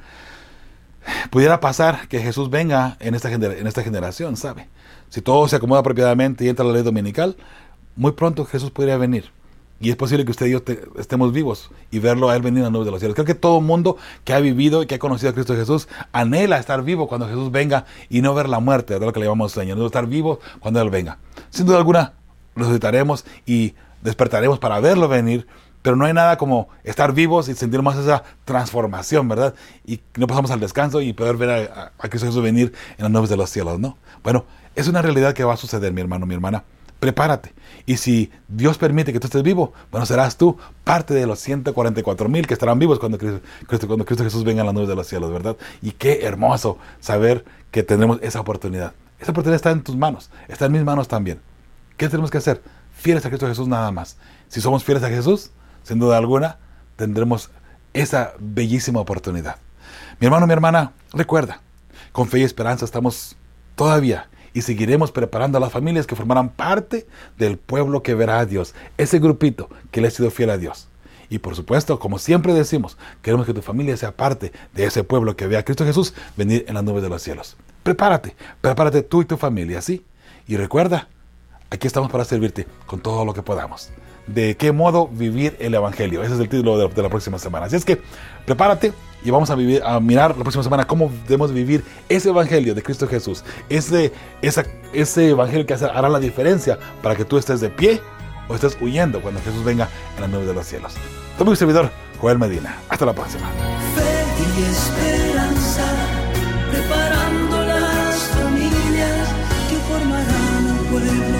pudiera pasar que Jesús venga en esta, gener- en esta generación, ¿sabe? Si todo se acomoda apropiadamente y entra la ley dominical, muy pronto Jesús podría venir. Y es posible que usted y yo te, estemos vivos y verlo a Él venir en las nubes de los cielos. Creo que todo mundo que ha vivido y que ha conocido a Cristo Jesús anhela estar vivo cuando Jesús venga y no ver la muerte, de lo que le llamamos sueño, no estar vivo cuando Él venga. Sin duda alguna, resucitaremos y despertaremos para verlo venir, pero no hay nada como estar vivos y sentir más esa transformación, ¿verdad? Y no pasamos al descanso y poder ver a, a, a Cristo Jesús venir en las nubes de los cielos, ¿no? Bueno, es una realidad que va a suceder, mi hermano, mi hermana. Prepárate. Y si Dios permite que tú estés vivo, bueno, serás tú parte de los ciento cuarenta y cuatro mil que estarán vivos cuando Cristo, cuando Cristo Jesús venga en las nubes de los cielos, ¿verdad? Y qué hermoso saber que tendremos esa oportunidad. Esa oportunidad está en tus manos, está en mis manos también. ¿Qué tenemos que hacer? Fieles a Cristo Jesús nada más. Si somos fieles a Jesús, sin duda alguna, tendremos esa bellísima oportunidad. Mi hermano, mi hermana, recuerda, con fe y esperanza estamos todavía y seguiremos preparando a las familias que formarán parte del pueblo que verá a Dios, ese grupito que le ha sido fiel a Dios. Y por supuesto, como siempre decimos, queremos que tu familia sea parte de ese pueblo que vea a Cristo Jesús venir en las nubes de los cielos. Prepárate, prepárate tú y tu familia, ¿sí? Y recuerda, aquí estamos para servirte con todo lo que podamos. ¿De qué modo vivir el Evangelio? Ese es el título de la, de la próxima semana. Así es que prepárate y vamos a, vivir, a mirar la próxima semana cómo debemos vivir ese Evangelio de Cristo Jesús. Ese, esa, ese Evangelio que hará la diferencia para que tú estés de pie o estés huyendo cuando Jesús venga en las nubes de los cielos. Soy mi servidor, Joel Medina. Hasta la próxima. Fe y esperanza, preparando las familias que formarán un pueblo